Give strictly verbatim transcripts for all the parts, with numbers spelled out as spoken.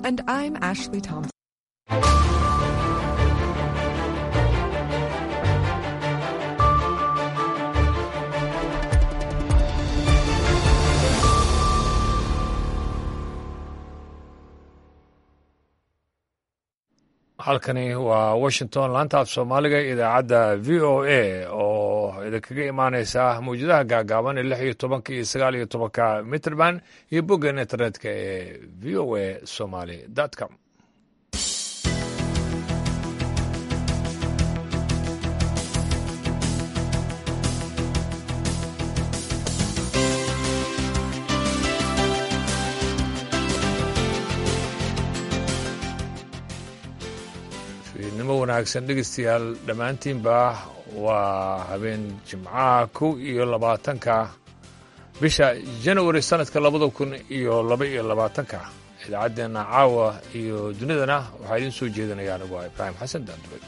And I'm Ashley Thompson. halkani waa washington laanta af soomaaliga idaacadda v o a oo idinkaga imaaneysa mawjadaha gaagaaban ee lix iyo tobanka iyo sagaal iyo tobanka mitrband iyo boggan internetka ee v o a somaly com nimo wanaagsan dhegeystayaal dhammaantiinba waa habeen jimcaha kow iyo labaatanka bisha january sanadka labada kun iyo laba iyo labaatanka idaacaddeena caawa iyo dunidana waxaa idiin soo jeedinaya anigu waa ibraahim xasan daandubay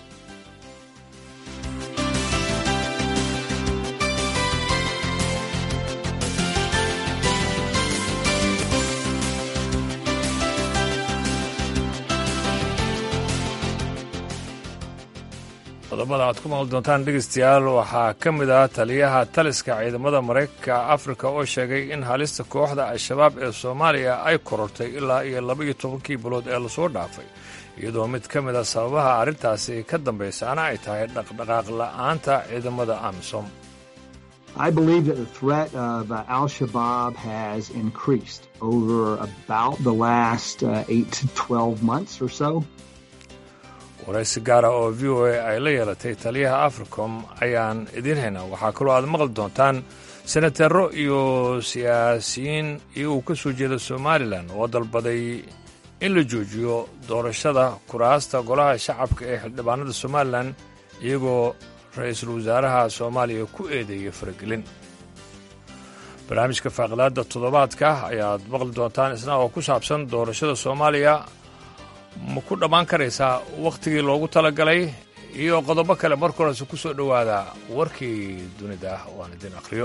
qodobada aad ku maqli doontaan dhegeystayaal waxaa ka mid ah taliyaha taliska ciidamada maraykanka afrika oo sheegay in halista kooxda al-shabaab ee soomaaliya ay korortay ilaa iyo laba iyo tobankii bilood ee lasoo dhaafay iyadoo mid ka mid a sababaha arrintaasi ka dambaysaana ay tahay dhaqdhaqaaq la'aanta ciidamada amisom I believe that the threat of uh, al-Shabaab has increased over about the last uh, eight to twelve months or so. waraysi gaara oo v o a ay la yeelatay taliyaha africom ayaan idiin haynaa waxaa kaloo aad maqli doontaan senataro iyo siyaasiyiin iyagoo ka soo jeeda somalilan oo dalbaday in la joojiyo doorashada kuraasta golaha shacabka ee xildhibaanada somalilan iyagoo ra-iisul wasaaraha soomaaliya ku eedeeyay faragelin barnaamijka faaqilaadda toddobaadka ayaad maqli doontaan isna oo ku saabsan doorashada soomaaliya ma ku dhammaan karaysaa wakhtigii loogu talagalay iyo qodobo kale marka horese ku soo dhowaada warkii dunida waan idin akhriyo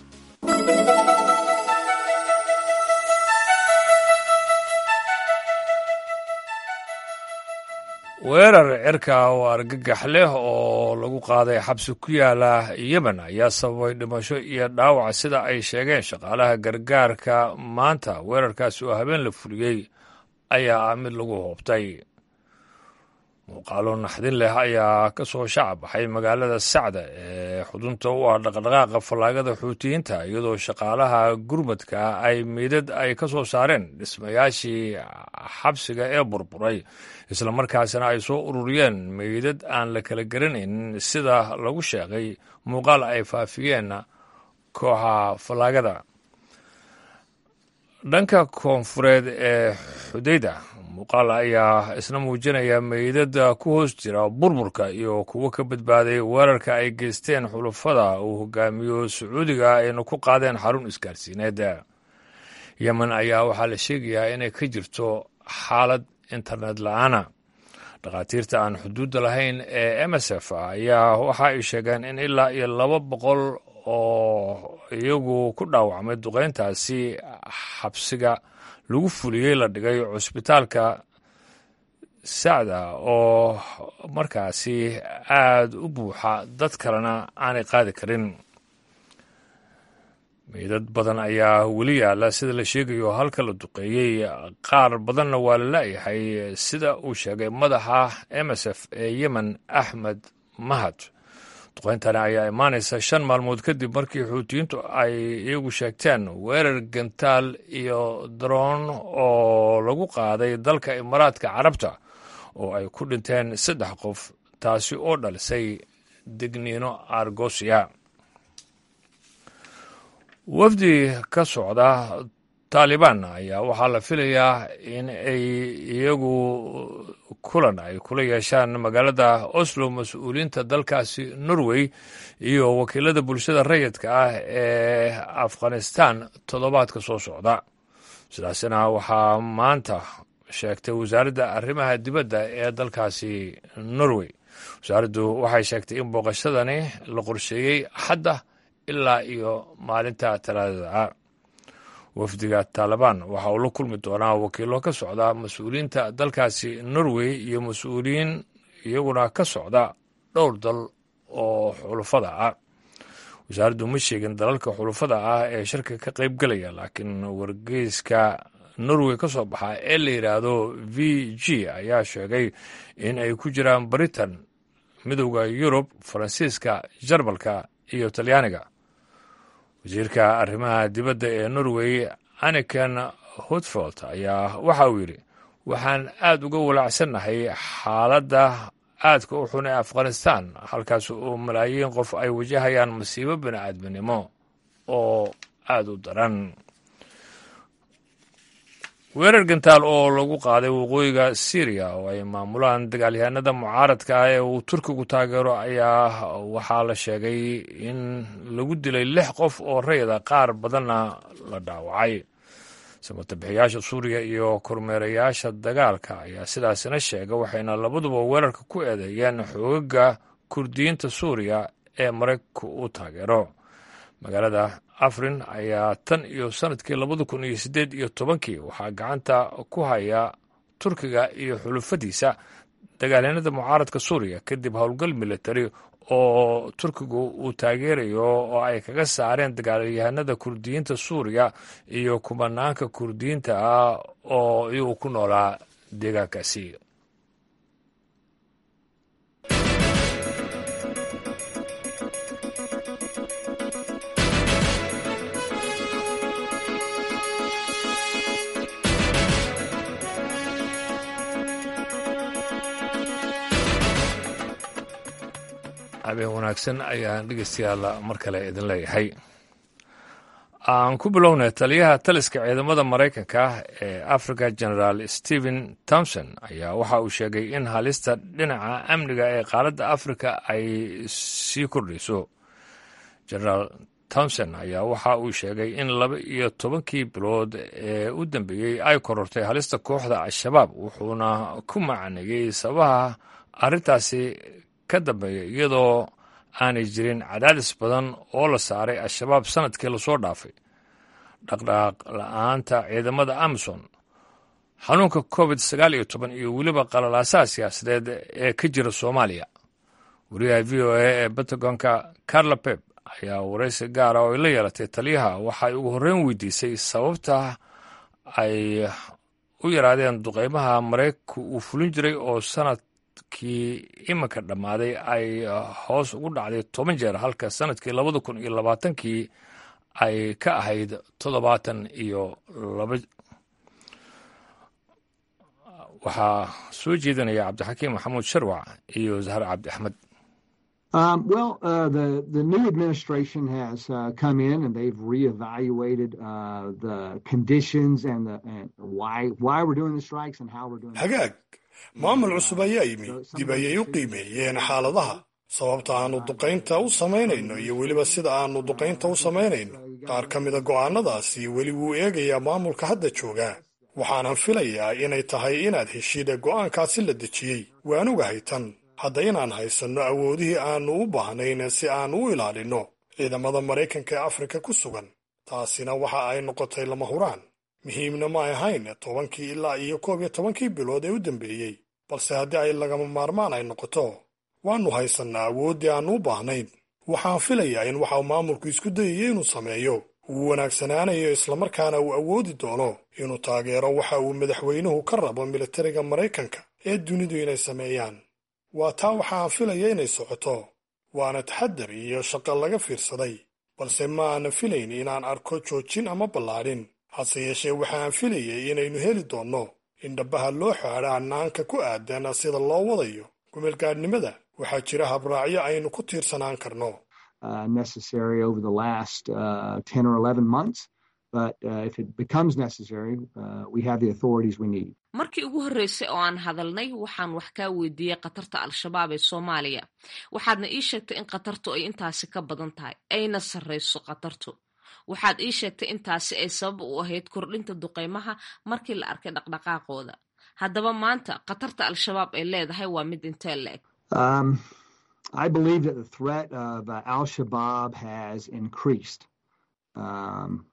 weerar cirka oo argagax leh oo lagu qaaday xabsi ku yaala yemen ayaa sababay dhimasho iyo dhaawac sida ay sheegeen shaqaalaha gargaarka maanta weerarkaasi oo habeen la fuliyey ayaa ah mid lagu hoobtay muuqaalo naxdin leh ayaa ka soo shacab baxay magaalada sacda ee xudunta u ah dhaqdhaqaaqa fallaagada xuutiyiinta iyadoo shaqaalaha gurmadka ay meydad ay ka soo saareen dhismayaashii xabsiga ee burburay islamarkaasina ay soo ururiyeen meydad aan la kala garanayn sida lagu sheegay muuqaal ay faafiyeen kooxa fallaagada dhanka koonfureed ee xudayda muuqaal ayaa isna muujinaya meydada ku hoos jira burburka iyo kuwo ka badbaaday weerarka ay geysteen xulufada uu hogaamiyo sacuudiga ayna ku qaadeen xarun isgaarsiineed yemen ayaa waxaa la sheegayaa inay ka jirto xaalad internet la-aana dhakhaatiirta aan xuduudda lahayn ee m s f ayaa waxa ay sheegeen in ilaa iyo laba boqol oo iyagu ku dhaawacmay duqayntaasi xabsiga lagu fuliyey la dhigay cusbitaalka sacda oo markaasi aada u buuxa dad kalena aanay qaadi karin meydad badan ayaa weli yaalla sida la sheegayo halka la duqeeyey qaar badanna waa la la'yahay sida uu sheegay madaxa m s f ee yemen axmed mahad duqayntani ayaa imaanaysa shan maalmood kadib markii xuutiyiintu ay iyagu sheegteen weerar gantaal iyo daroon oo lagu qaaday dalka imaaraadka carabta oo ay ku dhinteen saddex qof taasi oo dhalisay degniino argosiya wafdi ka socda taalibaan ayaa waxaa la filayaa in ay iyagu kulan ay kula yeeshaan magaalada oslo mas-uuliyiinta dalkaasi norway iyo wakiilada bulshada rayidka ah ee afghanistan toddobaadka soo socda sidaasina waxaa maanta sheegtay wasaaradda arrimaha dibadda ee dalkaasi norway wasaaraddu waxay sheegtay in booqashadani la qorsheeyey axadda ilaa iyo maalinta talaadada wafdiga taalibaan waxa uu la kulmi doonaa wakiilo ka socda mas-uuliyiinta dalkaasi norway iyo mas-uuliyiin iyaguna ka socda dhowr dal oo xulufada ah. wasaaraddu ma sheegin dalalka xulufada ah ee shirka ka qayb gelaya, laakiin wargeyska norway ka soo baxa ee la yidhaahdo v g ayaa sheegay in ay ku jiraan britain, midowda yurub, faransiiska, jarmalka iyo talyaaniga. wasiirka arrimaha dibadda ee norway aniken hutfeld ayaa waxa uu yidhi, waxaan aad uga walaacsannahay xaaladda aadka u xun ee afghanistan, halkaas oo malaayiin qof ay wajahayaan masiibo bini'aadminimo oo aad u daran. weerar gantaal oo lagu qaaday waqooyiga syriya oo ay maamulaan dagaalyahanada mucaaradka ah ee uu turkigu taageero ayaa waxaa la sheegay in lagu dilay lix qof oo rayida, qaar badanna la dhaawacay. samatabixiyaasha suuriya iyo kormeerayaasha dagaalka ayaa sidaasina sheega, waxayna labaduba weerarka ku eedeeyeen xoogaga kurdiyiinta suuriya ee maraykanku u taageero. magaalada afrin ayaa tan iyo sanadkii labada kun iyo siddeed iyo tobankii waxaa gacanta ku haya turkiga iyo xulufadiisa dagaalyanada mucaaradka suuriya kadib howlgal militari oo turkigu uu taageerayo oo ay kaga saareen dagaalyahanada kurdiyiinta suuriya iyo kumanaanka kurdiyiinta ah oo iyagu ku noolaa deegaankaasi. habeen wanaagsan ayaan dhegeystayaal mar kale idin leeyahay. aan ku bilownay taliyaha taliska ciidamada maraykanka ee africa generaal stephen thompson ayaa waxa uu sheegay in halista dhinaca amniga ee qaaradda africa ay sii kordhayso. generaal thompson ayaa waxa uu sheegay in laba iyo tobankii bilood ee u dambeeyey ay korortay halista kooxda al-shabaab, wuxuuna ku macneeyey sababaha arrintaasi ka dambeeya iyadoo aanay jirin cadaadis badan oo la saaray al-shabaab sanadkii lasoo dhaafay, dhaqdhaqaaq la-aanta ciidamada amison, xanuunka covid sagaal iyo toban iyo weliba qalalaasaha siyaasadeed ee ka jira soomaaliya. wariyaha v o a ee pentagonka carla pep ayaa waraysi gaara oo ay la yeelatay taliyaha waxay ugu horreyn weydiisay sababta ay u yaraadeen duqeymaha maraykanku uu fulin jiray oo sanad kii iminka dhammaaday ay hoos ugu dhacday toban jeer, halka sanadkii labada kun iyo labaatankii ay ka ahayd toddobaatan iyo laba. waxaa soo jeedinaya cabdixakiim maxamuud sharwac iyo zahar cabdi axmed. Um, well, uh, the, the new administration has uh, come in and they've reevaluated uh, the conditions and, the, and why, why we're doing the strikes and how we're doing hagaag maamul cusub ayaa yimi, dib ayay u qiimeeyeen xaaladaha, sababta aanu duqaynta u samaynayno iyo weliba sida aanu duqaynta u samaynayno. qaar ka mida go'aanadaasi weli wuu eegayaa maamulka hadda jooga. waxaanan filayaa inay tahay inaad heshida go'aankaasi la dejiyey. waan ogahay tan hadda inaan haysanno awoodihii aanu u baahnayn si aan u ilaalinno ciidamada Maraykanka ee Afrika ku sugan. taasina waxa ay noqotay lama huraan. muhiimna ma ahayn tobankii ilaa iyo koob iyo tobankii bilood ee u dambeeyey, balse haddii ay lagama maarmaan ay noqoto, waannu haysannaa awooddii aannu u baahnayn. waxaan filayaa in waxa maamulku isku dayaya inuu sameeyo uu wanaagsanaanayo, islamarkaana uu awoodi doono inuu taageero waxa uu madaxweynuhu ka rabo militariga Maraykanka ee dunidu inay sameeyaan. waa taa waxaan filaya inay socoto, waana taxaddar iyo shaqo laga fiirsaday, balse ma aanan filayn inaan arko joojin ama ballaadhin. hase yeeshee waxaan filayay inaynu heli doonno in dhabbaha loo xaadho hannaanka ku aadan sida loo wadayo kumeelgaadhnimada. waxaa jira habraacyo aynu ku tiirsanaan karno. necessary over the last uh, ten or eleven months, but uh, if it becomes necessary, uh, we have the authorities we need. markii ugu horreysay oo aan hadalnay waxaan wax kaa weydiiyey khatarta al-shabaab ee Soomaaliya. waxaadna ii sheegtay in khatartu ay intaasi ka badan tahay, ayna sarreyso khatartu. waxaad ii sheegtay intaasi ay sabab u ahayd kordhinta duqeymaha markii la arkay dhaqdhaqaaqooda. haddaba maanta khatarta al-shabaab ay leedahay waa mid intee la eg? Um, I believe that the threat of uh, al-Shabaab has increased. Um,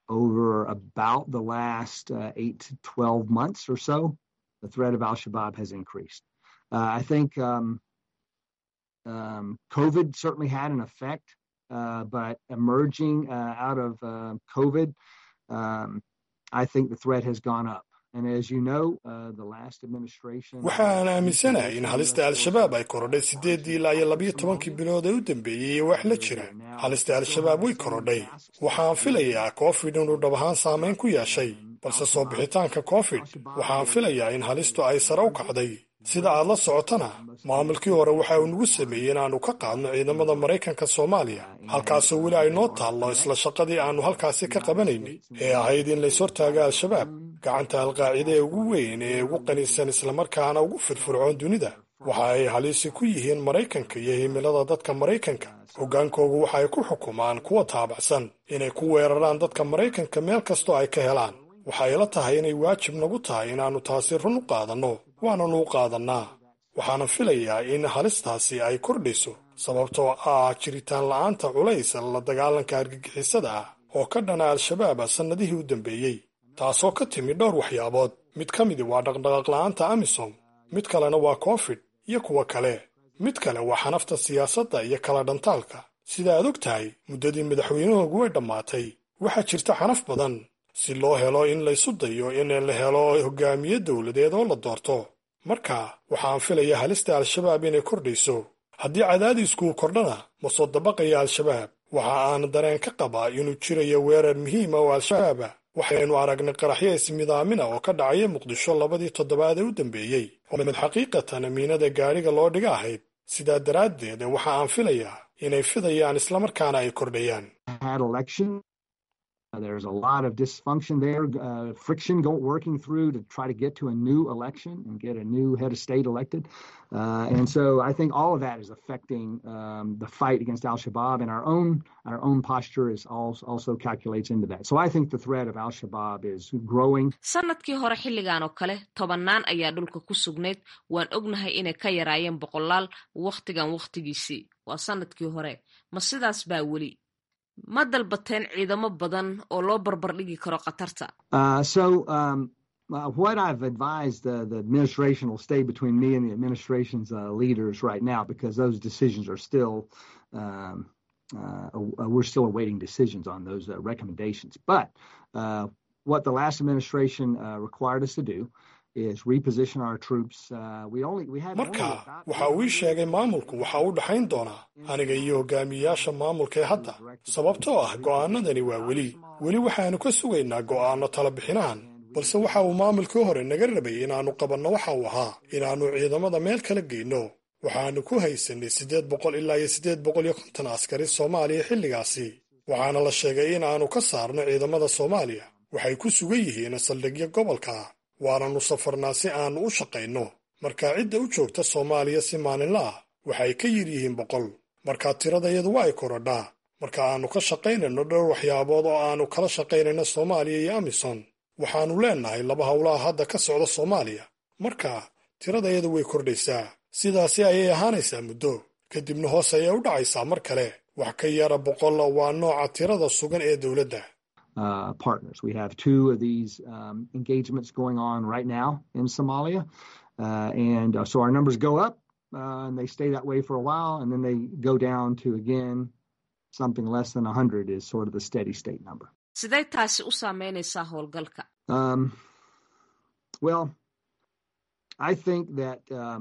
over about the last uh, eight to twelve months or so, the threat of al-Shabaab has increased. Uh, I think um, um, COVID certainly had an effect, uh, but emerging uh, out of uh, COVID, um, I think the threat has gone up. And as you know, uh, the last administration... waxaan aaminsanahay in halista al-shabaab ay korodhay sideedii ilaa iyo labiyo tobankii bilood ee u dambeeyey iyo wax la jira. halista al-shabaab way korodhay. waxaan filayaa covid inuu dhab ahaan saamayn ku yeeshay, balse soo bixitaanka covid waxaan filayaa in halistu ay sare u kacday. sida aad la socotana, maamulkii hore waxa uu nagu sameeyey in aanu ka qaadno ciidamada Maraykanka Soomaaliya, halkaasoo weli ay noo taallo isla shaqadii aanu halkaasi ka qabanaynay ee ahayd in la is hortaaga al-shabaab, gacanta al-qaacida ee ugu weyn ee ugu qanisan islamarkaana ugu firfircoon dunida. waxa ay halisi ku yihiin Maraykanka iyo himilada dadka Maraykanka. hoggaankoogu waxa ay ku xukumaan kuwa taabacsan inay ku weeraraan dadka Maraykanka meel kastoo ay ka helaan. waxay la tahay inay waajib nagu tahay inaannu taasi run u qaadanno, waananu u qaadannaa. waxaana filayaa in halistaasi ay kordhayso sababtoo ah jiritaan la'aanta culays la dagaalanka argagixisada ah oo ka dhana al-shabaab sannadihii u dambeeyey, taasoo ka timi dhowr waxyaabood. mid ka midi waa dhaqdhaqaaq la'aanta amisom, mid kalena waa covid iyo kuwa kale, mid kale waa xanafta siyaasadda iyo kala dhantaalka. sida aad og tahay, muddadii madaxweynahoogu way dhammaatay. waxaa jirta xanaf badan si loo helo in laysu dayo in la helo hogaamiye dowladeed oo la doorto. marka waxaan filayaa halista al-shabaab inay kordhayso. haddii cadaadisku kordhana ma soo dabaqaya al-shabaab. waxa aan dareen ka qabaa inuu jirayo weerar muhiima oo al-shabaaba. waxaynu aragnay qaraxyo ismidaamina oo ka dhacaya muqdisho labadii toddobaad ee u dambeeyey oo mid xaqiiqatan amiinada gaadhiga loo dhiga ahayd. sidaa daraaddeed waxa aan filayaa inay fidayaan islamarkaana ay kordhayaan. Uh, there's a lot of dysfunction there, uh, friction go, working through to try to get to a new election and get a new head of state elected. Uh, and so I think all of that is affecting um, the fight against al-Shabaab, and our own our own posture is also, also calculates into that. So I think the threat of al-Shabaab is growing. sanadkii hore xilligan oo kale tobannaan ayaa dhulka ku sugnayd. waan ognahay inay ka yaraayeen boqolaal waqtigan waqtigiisii. waa sanadkii hore. ma sidaas baa weli? ma dalbateen ciidamo badan oo loo barbardhigi karo qatarta? Uh, so um, uh, what I've advised uh, the administration will stay between me and the administration's uh, leaders right now, because those decisions are still, um, uh, uh, we're still awaiting decisions on those uh, recommendations. But uh, what the last administration uh, required us to do is reposition our troops. Uh, we only we had marka waxa uu sheegay maamulku waxa uu dhaxayn doonaa aniga iyo hogaamiyaasha maamulka ee hadda, sababtoo ah go'aanadani waa weli weli waxaanu ka sugaynaa go'aano tala bixinahan. balse waxa uu maamulkii hore naga rabay inaannu qabanno waxa uu ahaa inaannu ciidamada meel kala geyno. waxaanu ku haysanay siddeed boqol ilaa iyo siddeed boqol iyo konton askari Soomaaliya xilligaasi, waxaana la sheegay inaannu ka saarno ciidamada Soomaaliya. waxay ku sugan yihiin saldhigyo gobolka, waananu safarnaa si aannu u shaqayno. markaa cidda u joogta Soomaaliya si maalinla ah waxay ka yir yihiin boqol. markaa tiradayadu waa ay korodhaa. marka aannu ka shaqaynayno dhowr waxyaabood oo aannu kala shaqaynayno Soomaaliya iyo Amisom. waxaannu leenahay laba howlaha hadda ka socda Soomaaliya. markaa tiradayadu way kordhaysaa. sidaasi ayay ahaanaysaa muddo kadibna hoos ayay u dhacaysaa mar kale. wax ka yara boqol waa nooca tirada sugan ee dowladda. Uh, partners. We have two of these um, engagements going on right now in Somalia. Uh, and uh, so our numbers go up uh, and they stay that way for a while, and then they go down to, again, something less than one hundred is sort of the steady state number. Sidee taasi u saameynaysaa howlgalka? Um, well, I think that um,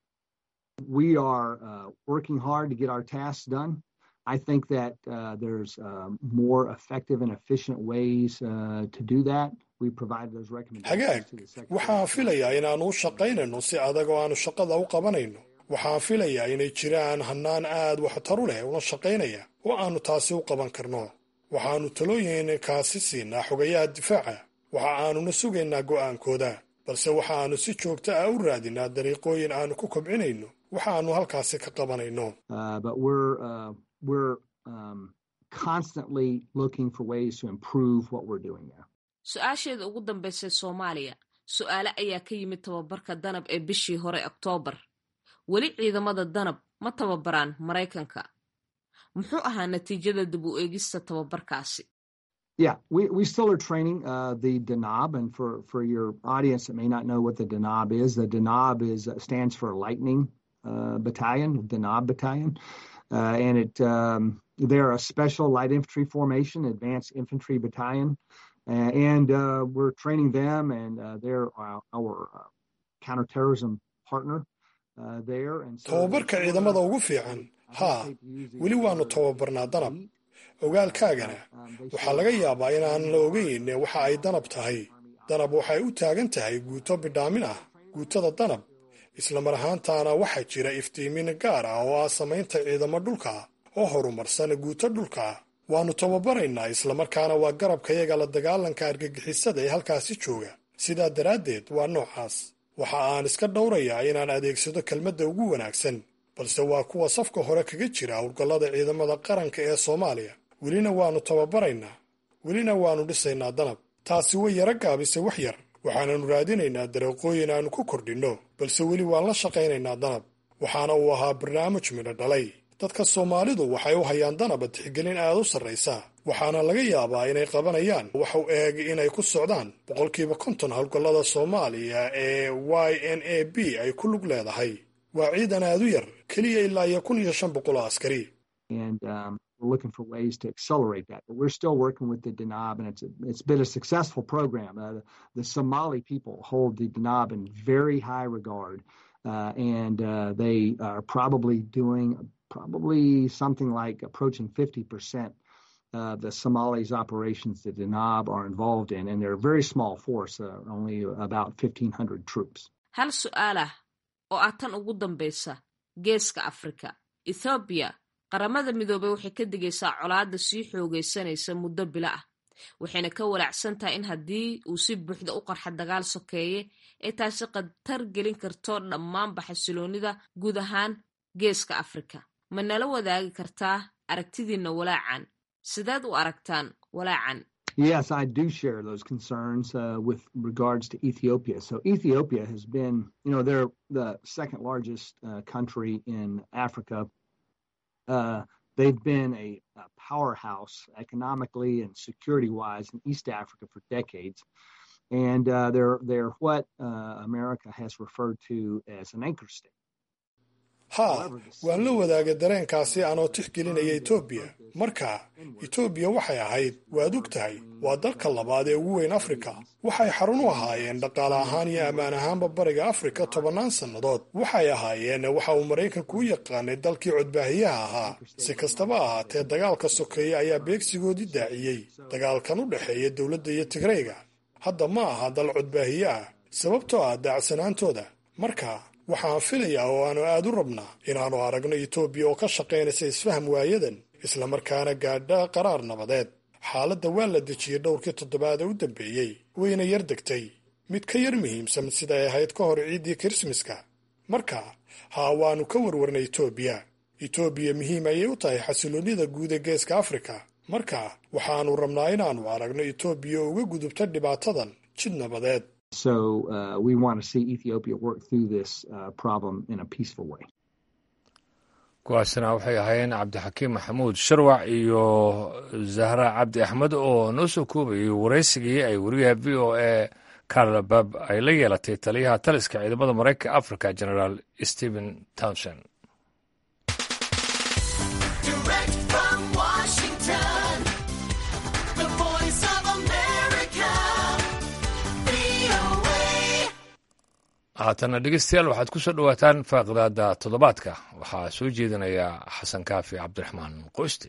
we are uh, working hard to get our tasks done. I think that uh, there's uh, more effective and efficient ways uh, to do that. We provide those recommendations. hagaag waxaan filayaa inaannu u shaqaynayno si adag oo aanu shaqada u qabanayno. waxaan filayaa inay jiraan hannaan aad waxtaru leh una shaqaynaya oo aannu taasi u qaban karno. waxaannu talooyin kaasi siinaa xogayaha difaaca. waxa aanuna sugaynaa go'aankooda, balse waxaannu si joogto ah u raadinaa dariiqooyin aannu ku kobcinayno waxaannu halkaasi ka qabanayno. Uh, but we're uh, we're um, constantly looking for ways to improve what we're doing there. su-aasheeda ugu dambaysay Soomaaliya, su-aale ayaa ka yimid tababarka danab ee bishii hore Oktoobar. weli ciidamada danab ma tababaraan Maraykanka. muxuu ahaa natiijada dib u eegista tababarkaasi? Yeah, we, we still are training uh, the D N A B, and for, for your audience that may not know what the D N A B is, the D N A B is uh, stands for Lightning uh, Battalion, D N A B Battalion, uh, and it um, they're a special light infantry formation, advanced infantry battalion, uh, and uh, we're training them, and uh, they're our, our uh, counterterrorism partner uh, there. And so tababarka ciidamada ugu fiican haa weli waanu tababarnaa danab ogaalkaagana waxaa laga yaabaa inaan la ogeyn waxa ay danab tahay danab waxay u taagan tahay guuto bidhaamin ah guutada danab isla mar ahaantaana waxaa jira iftiimin gaar ah oo ah samaynta ciidamo dhulka oo horumarsan guuto dhulka waanu tababaraynaa isla markaana waa garabkayaga la dagaalanka argagixisada ee halkaasi jooga sidaa daraaddeed waa noocaas waxa aan iska dhowrayaa inaan adeegsado kelmadda ugu wanaagsan balse waa kuwa safka hore kaga jira howlgallada ciidamada qaranka ee Soomaaliya welina waanu tababaraynaa welina waanu dhisaynaa danab taasi way yara gaabisay wax yar waxaananu raadinaynaa dariiqooyin aanu ku kordhinno balse weli waan la shaqaynaynaa danab waxaana uu ahaa barnaamij midho dhalay dadka Soomaalidu waxay u hayaan danab tixgelin aad u sarreysa waxaana laga yaabaa inay qabanayaan wax u eeg inay ku socdaan boqolkiiba konton howlgallada Soomaaliya ee Y N A B ay ku lug leedahay waa ciidan aad u yar kaliya ilaa iyo kun iyo shan boqol askari. And um, we're looking for ways to accelerate that, but we're still working with the D N A B, and it's a, it's been a successful program. Uh, the, the Somali people hold the D N A B in very high regard, uh, and uh, they are probably doing probably something like approaching fifty percent of the Somalis operations that D N A B are involved in, and they're a very small force, uh, only about fifteen hundred troops. Hal su'aalah oo ah tan ugu dambaysa geeska Afrika, Ethiopia qaramada midoobay waxay ka digaysaa colaadda sii xoogaysanaysa muddo bila ah waxayna ka walacsan tahay in haddii uu si buuxda u qarxa dagaal sokeeye ay taasi qatar gelin karto dhammaanba xasiloonida guud ahaan geeska Afrika ma nala wadaagi kartaa aragtidiina walaacan sidaad u aragtaan walaacan? Yes, I do share those concerns uh, with regards to Ethiopia. So Ethiopia has been, you know, they're the second largest uh, country in Africa. Uh, they've been a, a powerhouse economically and security-wise in East Africa for decades. And uh, they're, they're what uh, America has referred to as an anchor state. haa waan la wadaagay dareenkaasi aanoo tixgelinaya Ethiopia marka Ethiopia waxay ahayd waad og tahay waa dalka labaad ee ugu weyn Afrika waxay xarun u ahaayeen dhaqaale ahaan iyo ammaan ahaanba bariga Afrika tobanaan sannadood waxay ahaayeen waxa uu Mareykanku u yaqaanay dalkii codbaahiyaha ahaa si kastaba ahaatee dagaalka sokeeye ayaa beegsigoodii daaciyey dagaalkan u dhexeeya dowladda iyo Tigrayga hadda ma aha dal codbaahiye ah sababtoo ah daacsanaantooda marka waxaan filayaa oo aanu aad u rabnaa inaanu aragno Ethiopia oo ka shaqaynaysa isfaham waayadan isla markaana gaadha qaraar nabadeed xaaladda waa la dejiyay dhowrkii toddobaad u dambeeyay wayna yar degtay mid ka yar muhiimsan sida ay ahayd ka hor ciidii Christmaska marka haa waanu ka warwarnay Ethiopia Ethiopia muhiim ayay u tahay xasiloonida guud ee geeska Afrika marka waxaanu rabnaa inaanu aragno Ethiopia uga gudubta dhibaatadan jid nabadeed. So uh, we want to see Ethiopia work through this uh, problem in a peaceful way. kuwaasina waxay ahaayeen cabdixakiim maxamuud sharwac iyo zahra cabdi axmed oo noo soo koobayay waraysigii ay wariyaha v o a Carla Babb ay la yeelatay taliyaha taliska ciidamada Mareykanka Africa General Stephen Townsend. haatana dhegeystayaal waxaad ku soo dhowaataan faaqidaada toddobaadka waxaa soo jeedinaya xasan kaafi cabdiraxmaan qoyste.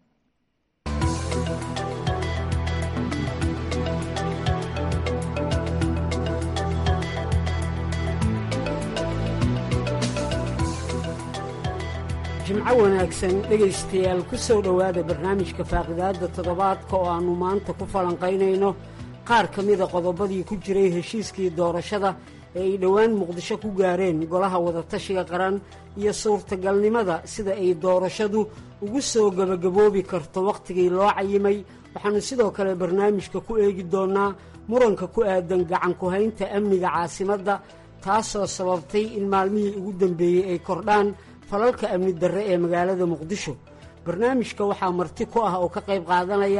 jimco wanaagsan dhegaystayaal ku soo dhowaada barnaamijka faaqidaada toddobaadka oo aannu maanta ku falanqaynayno qaar ka mida qodobadii ku jiray heshiiskii doorashada ee ay dhowaan muqdisho ku gaareen golaha wadatashiga qaran iyo suurtagalnimada sida ay doorashadu ugu soo gebagaboobi karto wakhtigii loo cayimay waxaannu sidoo kale barnaamijka ku eegi doonnaa muranka ku aadan gacanku-haynta amniga caasimadda taasoo sababtay in maalmihii ugu dambeeyey ay kordhaan falalka amni darre ee magaalada muqdisho barnaamijka waxaa marti ku ah oo ka qayb qaadanaya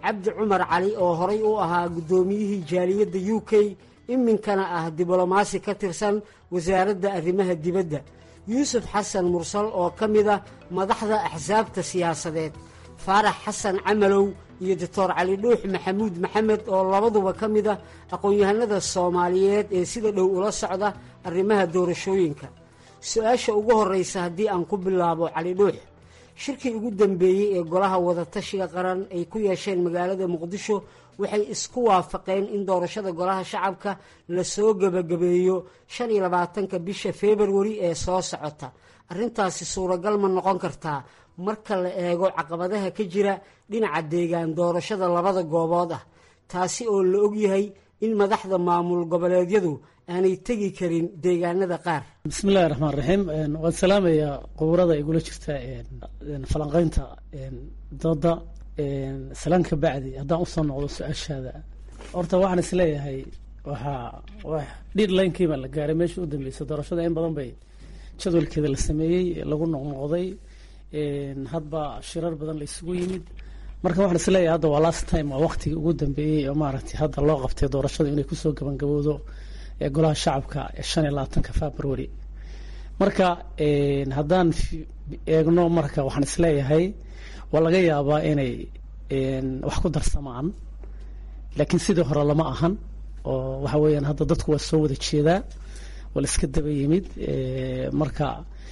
cabdi cumar cali oo horay u ahaa guddoomiyihii jaaliyadda u k iminkana ah diblomaasi ka tirsan wasaaradda arrimaha dibadda yuusuf xasan mursal oo ka mida madaxda axsaabta siyaasadeed faarax xasan camalow iyo doctor cali dhuux maxamuud maxamed oo labaduba ka mida aqoon-yahanada soomaaliyeed ee sida dhow ula socda arrimaha doorashooyinka su-aasha ugu horraysa haddii aan ku bilaabo cali dhuux shirkii ugu dambeeyey ee golaha wadatashiga qaran ay ku yeesheen magaalada muqdisho waxay isku waafaqeen in doorashada golaha shacabka lasoo gebagabeeyo shan iyo labaatanka bisha februari ee soo socota arrintaasi suuragal ma noqon kartaa marka la eego caqabadaha ka jira dhinaca deegaan doorashada labada goobood ah taasi oo la ogyahay in madaxda maamul goboleedyadu aanay tegi karin deegaanada qaar bismillahi raxmaan raxiim waan salaamayaa quburada igula jirta falanqeynta dooda salaan ka bacdi haddaan usoo noqdo su-aashaada horta waxaan isleeyahay waxaa deadlinekii baa la gaaray meesha u dambeysay doorashada in badan bay jadwalkeeda la sameeyey lagu noqnoqday hadba shirar badan la isugu yimid marka waxaan isleeyahay hadda waa last time waa waqtigii ugu dambeeyey oo maaragtay hadda loo qabtay doorashada inay kusoo gabangabowdo ee golaha shacabka ee shan iyo labaatanka february marka haddaan eegno marka waxaan isleeyahay waa laga yaabaa inay wax ku darsamaan laakiin sidii hore lama ahan oo waxa weeyaan hadda dadku waa soo wada jeedaa waa la iska daba yimid marka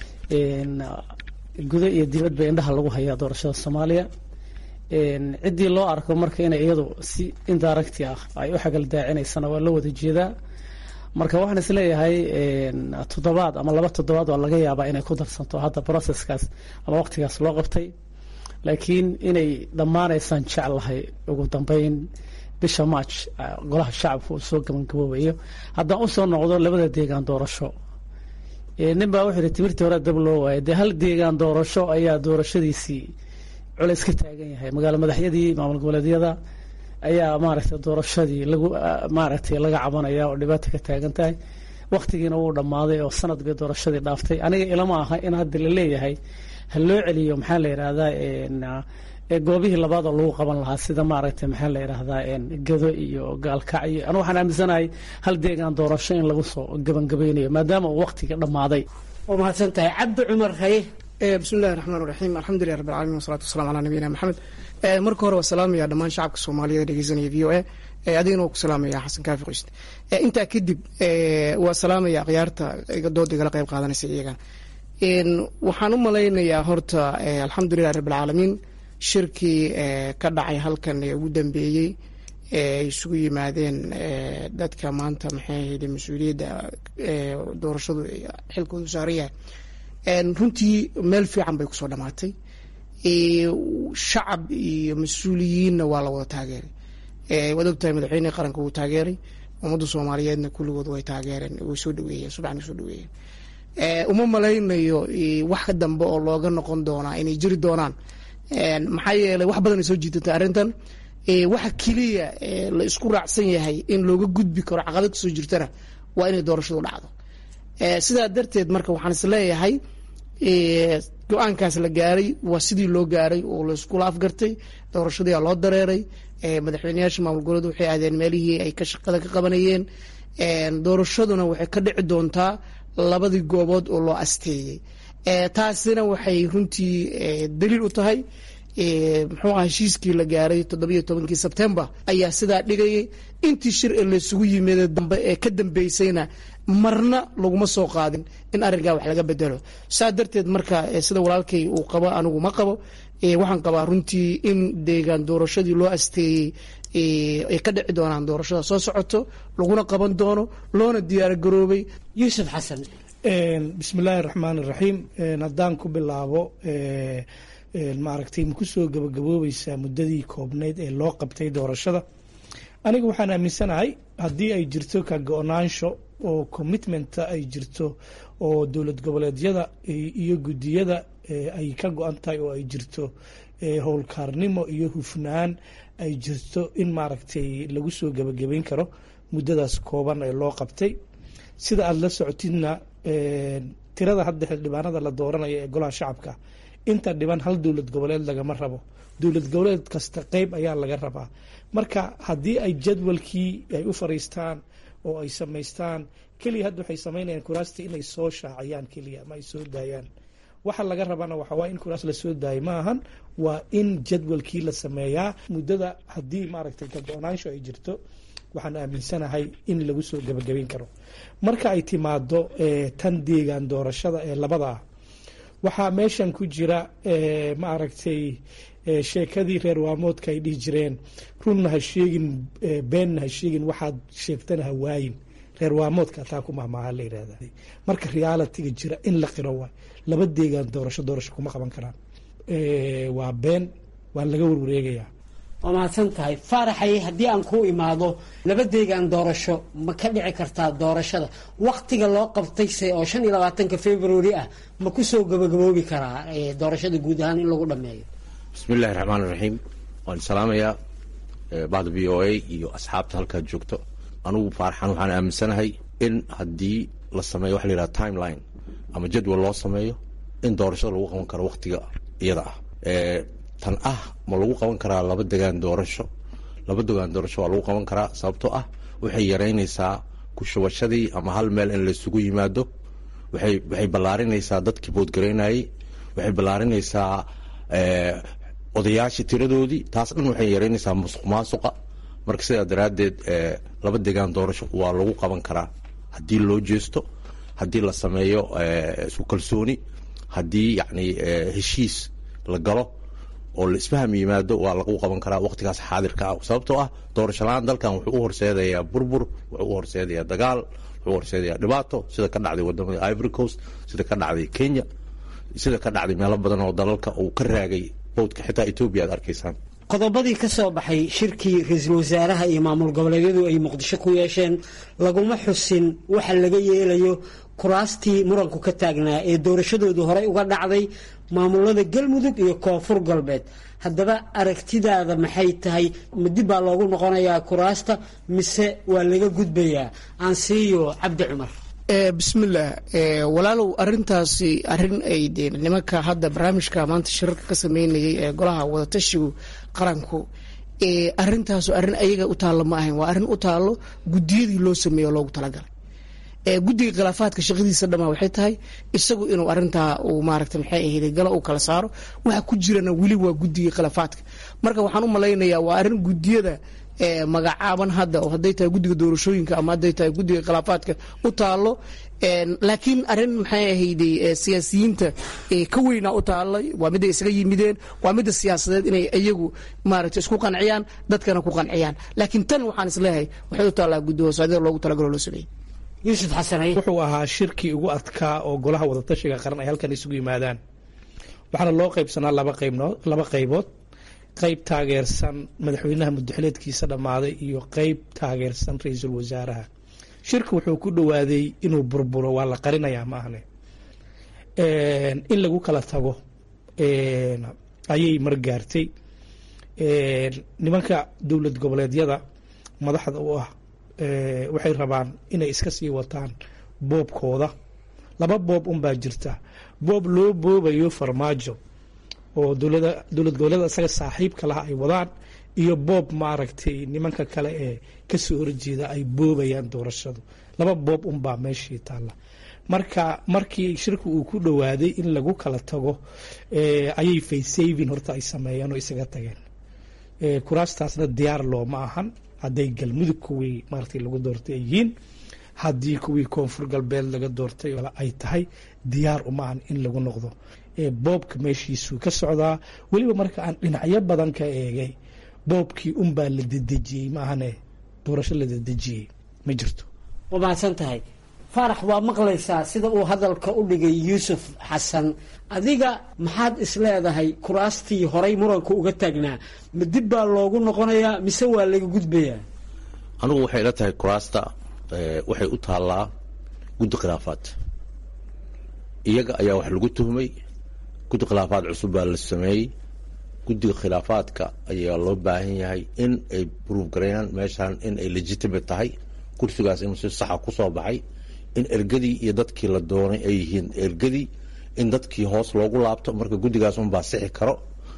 gudo iyo dibad ba indhaha lagu hayaa doorashada soomaaliya ciddii loo arko marka inay iyadu si indirect ah ay u xagal daacinaysana waa loo wada jeedaa marka waxaan isleeyahay toddobaad ama laba toddobaad waa laga yaabaa inay ku darsanto hadda processkaas ama waqtigaas loo qabtay laakiin inay dhammaanaysaan jeclahay ugu dambeyn bisha march golaha shacabka uu soo gabangaboobayo haddaan usoo noqdo labada deegaan doorasho nin baa wuxuu yihi timirtii hore dab loo waayay dee hal deegaan doorasho ayaa doorashadiisii culays ka taagan yahay magaalo madaxyadii maamul goboleedyada ayaa maaragtay doorashadii lagu maaragtay laga cabanaya oo dhibaato ka taagan tahay waqtigiina wuu dhammaaday oo sanad bay doorashadii dhaaftay aniga ilama aha in hadda la leeyahay ha loo celiyo maxaa la yidhaahdaa goobihii labaad oo lagu qaban lahaa sida maaragtay maxaa la yidhaahdaa gado iyo gaalkac iyo anu waxaan aaminsanahay hal deegaan doorasho in lagu soo gabangabeynayo maadaama uu waqtiga dhammaaday waa mahadsan tahay cabdi cumar haye bismillahi raxmaan raxiim alxamdulilah rabbi alcalamin wasalaatu wasalaam calaa nabiyina maxamed marka hore waa salaamaya dhammaan shacabka soomaaliyeed dhegeysanaya v o a adigana waa ku salaamaya xasan kaafi qoyste intaa kadib waa salaamaya akhyaarta dooda igala qayb qaadanaysa iyagana waxaan u malaynayaa horta alxamdulilah rabbi alcaalamiin shirkii ka dhacay halkan ee ugu dambeeyey ay isugu yimaadeen dadka maanta maxay ahayd mas-uuliyadda doorashadu xilkoodu saaran yahay runtii meel fiican bay kusoo dhamaatay shacab iyo mas-uuliyiinna waa la wada taageeray waad ogtahay madaxweynehi qaranka wuu taageeray ummadda soomaaliyeedna kulligood way taageereen way soo dhaweeyeen subxana soo dhaweeyeen uma malaynayo wax ka dambe oo looga noqon doonaa inay jiri doonaan maxaa yeelay wax badan ay soo jiidatay arrintan waxa keliya la isku raacsan yahay in looga gudbi karo caqabad kasoo jirtana waa inay doorashadu dhacdo sidaa darteed marka waxaan is leeyahay go-aankaas la gaaray waa sidii loo gaaray oo laiskula afgartay doorashadiia loo dareeray madaxweyneyaasha maamul goboleed waxay aadeen meelihii ay ka shaqada ka qabanayeen doorashaduna waxay ka dhici doontaa labadii goobood oo loo asteeyey taasina waxay runtii daliil u tahay muxuu aha heshiiskii la gaaray toddobiyo tobankii sebtembar ayaa sidaa dhigayay intii shir ee laysugu yimid dambe ee ka dambeysayna marna laguma soo qaadin in arrinkaa wax laga bedelo saa darteed marka sida walaalkay uu qabo anigu ma qabo waxaan qabaa runtii in deegaan doorashadii loo asteeyey ay ka dhici doonaan doorashada soo socoto laguna qaban doono loona diyaar garoobay yuusuf xasan bismillaahi raxmaan iraxiim haddaan ku bilaabo maaragtay ma kusoo gabagaboobaysaa muddadii koobneyd ee loo qabtay doorashada aniga waxaan aaminsanahay haddii ay jirto ka go-naansho oo commitmenta ay jirto oo dowlad goboleedyada iyo guddiyada ay ka go-an tahay oo ay jirto howlkaarnimo iyo hufnaan ay jirto in maaragtay lagu soo gabagabeyn karo muddadaas kooban ee loo qabtay sida aada la socotidna tirada hadda xildhibaanada la dooranaya ee golaha shacabka inta dhiban hal dowlad goboleed lagama rabo dowlad goboleed kasta qeyb ayaa laga rabaa marka haddii ay jadwalkii ay u fariistaan oo ay samaystaan keliya hadda waxay samaynayaan kuraastii inay soo shaaciyaan keliya ma ay soo daayaan waxa laga rabana waxa waa in kuraas la soo daayo ma ahan waa in jadwalkii la sameeyaa muddada haddii maaragtay ka go-naansho ay jirto waxaan aaminsanahay in lagu soo gebagabeyn karo marka ay timaado tan deegaan doorashada ee labada ah waxaa meeshan ku jira maaragtay sheekadii reer waamoodka ay dhihi jireen runna ha sheegin beenna ha sheegin waxaad sheegtana ha waayin reer waamoodka taa ku mahmaaha la yidhahda marka realitiga jira in la qiro waay laba deegaan doorasho doorasho kuma qaban karaan waa been waa laga warwareegayaa waa mahadsan tahay faaraxay haddii aan ku imaado laba deegaan doorasho ma ka dhici kartaa doorashada waktiga loo qabtayse oo shan iyo labaatanka february ah ma ku soo gabagaboobi karaa doorashada guud ahaan in lagu dhameeyo bismillahi raxmaan iraxiim waan salaamayaa bahda v o a iyo asxaabta halkaa joogto anugu faaraxan waxaan aaminsanahay in haddii la sameeyo waxa la yidhaha timeline ama jadwal loo sameeyo in doorashada lagu qaban karo waktiga iyada ah tan ah ma lagu qaban karaa laba degaan doorasho laba degaan doorasho waa lagu qaban karaa sababtoo ah waxay yaraynaysaa kushubashadii ama hal meel in laysugu yimaado waxay waxay ballaarinaysaa dadkii boodgaraynayay waxay ballaarinaysaa odayaashii tiradoodii taas dhan waxay yaraynaysaa musuq maasuqa marka sidaa daraaddeed laba degaan doorasho waa lagu qaban karaa haddii loo jeesto haddii la sameeyo isku kalsooni haddii yacni heshiis la galo oo la isfaham yimaado waa lagu qaban karaa waqtigaas xaadirka ah sababtoo ah doorasho la-aan dalkan wuxuu u horseedayaa burbur wuxuu u horseedayaa dagaal wuxuu u horseedayaa dhibaato sida ka dhacday wadamada Ivory Coast sida ka dhacday Kenya sida ka dhacday meelo badan oo dalalka uu ka raagay bowdka xitaa Ethiopia aad arkaysaan qodobadii ka soo baxay shirkii ra'iisul wasaaraha iyo maamul goboleedyadu ay muqdisho ku yeesheen laguma xusin waxa laga yeelayo kuraastii muranku ka taagnaa ee doorashadoodu horey uga dhacday maamulada galmudug iyo koonfur galbeed haddaba aragtidaada maxay tahay ma dib baa loogu noqonayaa kuraasta mise waa laga gudbayaa aan siiyo cabdi cumar bismillaah walaalow arintaasi arin ay dee nimanka hadda barnaamijka maanta shirarka ka sameynayay ee golaha wadatashigu qaranku arintaasu arin ayaga u taallo ma ahayn waa arin u taallo guddiyadii loo sameeyo loogu talagalay guddiga khilaafaadka shaqadiisa dhamaa waxay tahay isagu inuu arintaa uu maaragta maxay ahayd galo uu kala saaro waxa ku jirana weli waa guddiga khilaafaadka marka waxaan u malaynayaa waa arin guddiyada magacaaban hadda oo hadday tahay guddiga doorashooyinka ama hadday tahay guddiga khilaafaadka u taalo laakiin arin maxay ahayd siyaasiyiinta ka weynaa u taalay waa midda isaga yimideen waa midda siyaasadeed inay iyagu maaragtay isku qanciyaan dadkana ku qanciyaan laakiin tan waxaan isleeyahay waxay u taallaa guddi hoosaadida loogu talagalo loo sameeyey yuusuf xasanay wuxuu ahaa shirkii ugu adkaa oo golaha wadatashiga qaran ay halkan isugu yimaadaan waxaana loo qaybsanaa laba qaybnood laba qaybood qayb taageersan madaxweynaha muddaxileedkiisa dhammaaday iyo qayb taageersan ra-iisul wasaaraha shirka wuxuu ku dhowaaday inuu burburo waa la qarinayaa ma ahne in lagu kala tago ayay margaartay nimanka dowlad goboleedyada madaxda u ah waxay rabaan inay iska sii wataan boobkooda laba boob unbaa jirta boob loo boobayo farmaajo oo dowlada dowlad goboleeda isaga saaxiibka laha ay wadaan iyo boob maaragtay nimanka kale ee kasoo horjeeda ay boobayaan doorashadu laba boob unbaa meeshii taalla marka markii shirku uu ku dhowaaday in lagu kala tago ayay faysavin horta ay sameeyeen oo isaga tageen kuraastaasna diyaar looma ahan hadday galmudug kuwii maaragtay lagu doortay ay yihiin haddii kuwii koonfur galbeed laga doortay ay tahay diyaar uma ahan in lagu noqdo boobka meeshiisuu ka socdaa weliba marka aan dhinacyo badan ka eegay boobkii unbaa la dedejiyey maahane doorasho la dedejiyey ma jirto waa mahadsan tahay faarax waa maqlaysaa sida uu hadalka u dhigay yuusuf xasan adiga maxaad isleedahay kuraastii horay muranku uga taagnaa ma dib baa loogu noqonayaa mise waa laga gudbayaa anigu waxay ila tahay kuraasta waxay u taallaa guddi khilaafaad iyaga ayaa wax lagu tuhmay guddi khilaafaad cusub baa la sameeyey guddiga khilaafaadka ayaa loo baahan yahay in ay proof gareeyaan meeshaan in ay legitimate tahay kursigaas inuu si saxa ku soo baxay in ergadii iyo dadkii la doonay ay yihiin ergadii in dadkii hoos loogu laabto. Marka guddigaas unbaa sixi karo.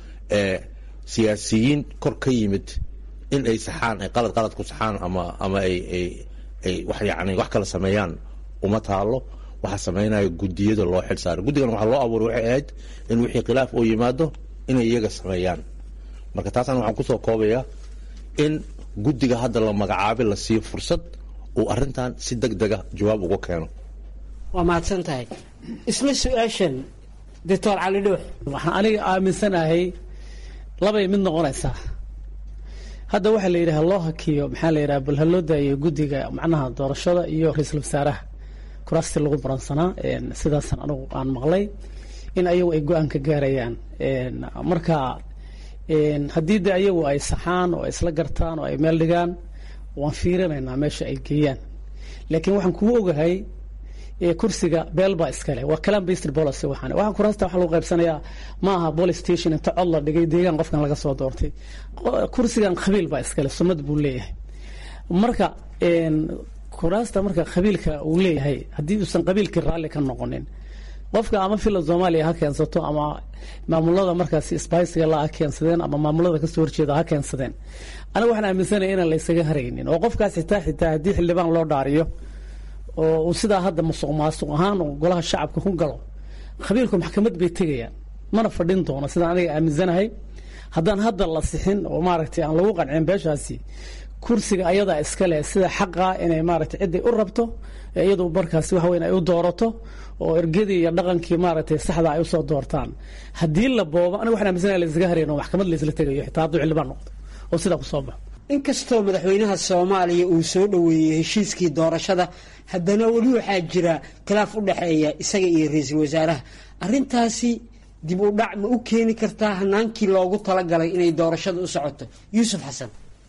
siyaasiyiin kor ka yimid in ay saxaan ay qalad qalad ku saxaan ama ama ay ay ay wax yacni wax kala sameeyaan uma taalo. waxaa sameynaya guddiyada loo xil saaray. guddigan waxaa loo abuuray waxay ahayd in wixii khilaaf oo yimaado inay iyaga sameeyaan. marka taasaan waxaan kusoo koobayaa in guddiga hadda la magacaabay la siiyo fursad uu arrintan si deg dega jawaab uga keeno. waa mahadsan tahay. isla su-aashan doctor cali dhuux, waxaan aniga aaminsanahay labay mid noqonaysaa. hadda waxaa la yidhaha loo hakiyo maxaa la yidhaha bal ha loo daayo guddiga macnaha doorashada iyo ra-iisul wasaaraha kuraastii lagu baransanaa sidaasan anigu aan maqlay in ayagu ay go-aan ka gaarayaan. marka haddii de ayagu ay saxaan oo isla gartaan oo ay meel dhigaan waan fiirinaynaa meesha ay geeyaan. laakiin waxaan kugu ogahay kursiga beel baa iskale, waa kalaan based policy. waxaan waxaan kuraasta waxa lagu qaybsanayaa ma aha police station inta cod la dhigay deegaan qofkan laga soo doortay. kursigan qabiil baa iskale, sunnad buu leeyahay. marka kuraasta marka qabiilka uu leeyahay haddii uusan qabiilkii raalli ka noqonin, qofka ama fila Soomaaliya ha keensato ama maamulada markaas isbaaysiga la keensadeen ama maamulada ka soo horjeeda ha keensadeen, aniga waxaan aaminsanahay inaan la isaga haraynin oo qofkaas xitaa xitaa haddii xildhibaan loo dhaariyo oo uu sidaa hadda musuq maasuq ahaan oo golaha shacabka ku galo, qabiilku maxkamad bay tegayaan, mana fadhin doono sidaan aniga aaminsanahay. haddaan hadda la sixin oo maaragtay aan lagu qancin beeshaasi kursiga ayadaa iskale sida xaqa inay maaragtay ciday u rabto iyadu markaas wax weyn ay u doorato oo ergadii iyo dhaqankii maaragtay saxda ay u soo doortaan. haddii la boobo aniga waxaan aaminsanahay la isaga harayno maxkamad la isla tegayo xitaa hadduu xildhibaan noqdo oo sidaa ku soo baxo. inkastoo madaxweynaha Soomaaliya uu soo dhaweeyay heshiiskii doorashada, haddana weli waxaa jira khilaaf u dhaxeeya isaga iyo ra'iisul wasaaraha. arrintaasi dib u dhac ma u keeni kartaa hanaankii loogu talagalay inay doorashada u socoto? Yuusuf Xasan.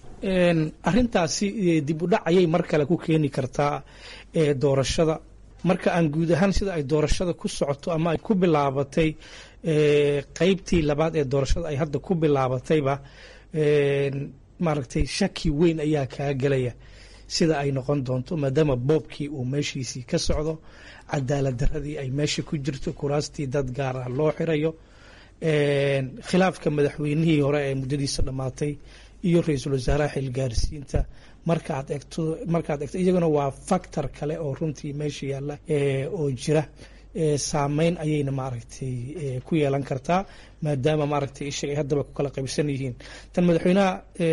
arrintaasi dib u dhac ayay mar kale ku keeni kartaa doorashada. marka aan guud ahaan sida ay doorashada ku socoto ama ay ku bilaabatay qaybtii labaad ee doorashada ay hadda ku bilaabatayba, maaragtay shaki weyn ayaa kaa gelaya sida ay noqon doonto, maadaama boobkii uu meeshiisii ka socdo, cadaalad daradii ay meesha ku jirto, kuraastii dad gaar ah loo xirayo, khilaafka madaxweynihii hore ee muddadiisa dhammaatay iyo ra-iisul wasaaraha xilgaarsiinta. markaad egto markaad egto iyaguna waa factor kale oo runtii meesha yaalla oo jira. saameyn ayayna maaragtay ku yeelan kartaa maadaama maaragtay ishaga ay haddaba ku kala qaybsan yihiin. tan madaxweynaha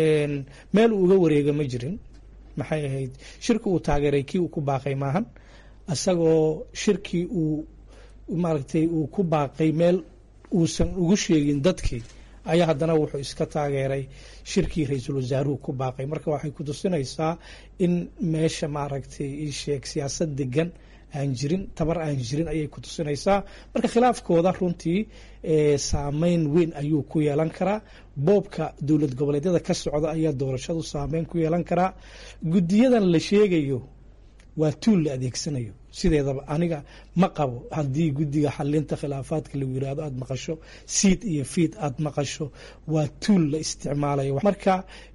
meel uu uga wareega ma jirin. maxay ahayd shirki uu taageeray kii uu ku baaqay maahan, isagoo shirkii uu maaragtay uu ku baaqay meel uusan ugu sheegin dadkii ayaa haddana wuxuu iska taageeray shirkii ra-iisul wasaaruhu ku baaqay. marka waxay ku tusinaysaa in meesha maaragtay ii sheeg siyaasad degan aan jirin, tabar aan jirin ayay ku tusinaysaa. marka khilaafkooda runtii saameyn weyn ayuu ku yeelan karaa. boobka dowlad goboleedyada ka socda ayaa doorashadu saameyn ku yeelan karaa. guddiyadan la sheegayo waa tuul la adeegsanayo. sideedaba aniga ma qabo haddii guddiga xalinta khilaafaadka lagu yiraahdo aada maqasho siid iyo fiid aada maqasho, waa tuul la isticmaalayo. marka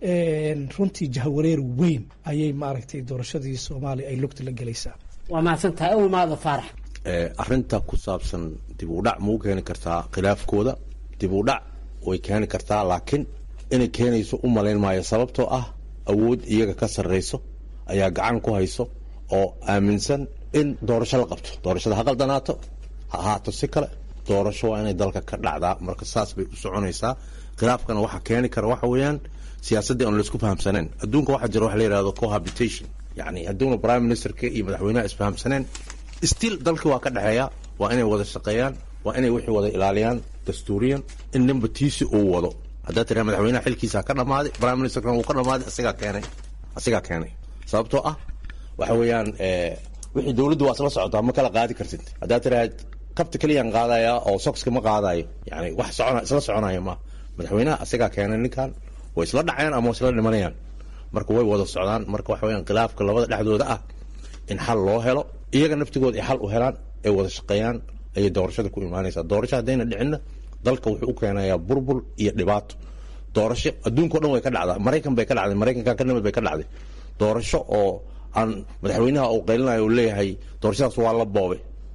runtii jahwareer weyn ayay maaragtay doorashadii Soomaaliya ay lugta la gelaysaa. waa mahadsantahay. awmaada faarax, arrinta ku saabsan dib u dhac ma u keeni kartaa khilaafkooda? dib u dhac way keeni kartaa, laakiin inay keenayso u malayn maayo, sababtoo ah awood iyaga ka sarreyso ayaa gacan ku hayso oo aaminsan in doorasho la qabto. doorashada ha qaldanaato ha ahaato si kale, doorasho waa inay dalka ka dhacdaa. marka saas bay u soconaysaa. khilaafkana waxa keeni kara waxa weeyaan siyaasaddii aan laisku fahamsaneen. adduunka waxaa jira waxa la yidhahdo cohabitation, yacni hadduuna prime ministerka iyo madaxweynaha isfahamsaneen still dalkii waa ka dhexeeya. waa inay wada shaqeeyaan, waa inay wixii wada ilaaliyaan dastuuriyan, in ninba tiisi uu wado. haddaa tiraa madaxweynaha xilkiisa ka dhammaaday, prime ministerkana wuu ka dhammaaday, asigaa keenay asigaa keenay sababtoo ah waxa weeyaan wixii dowladdu waa isla socotaa, ma kala qaadi kartid. haddaa tiraad kabta keliyaan qaadaya oo sokska ma qaadayo, yani wax socona isla soconaya ma. madaxweynaha asigaa keenay ninkan, way isla dhacayaan ama way isla dhimanayaan. marka way wada socdaan. marka waxa weeyaan khilaafka labada dhexdooda ah in xal loo helo, iyaga naftigooda ay xal u helaan, ay wada shaqeeyaan, ayay doorashada ku imaanaysaa. doorasho haddayna dhicinna dalka wuxuu u keenayaa burbur iyo dhibaato. doorasho adduunka o dhan way ka dhacdaa. maraykan bay ka dhacday, maraykanka ka nimid bay ka dhacday doorasho oo aan madaxweynaha uu qaylinayo uu leeyahay doorashadaas waa la boobay.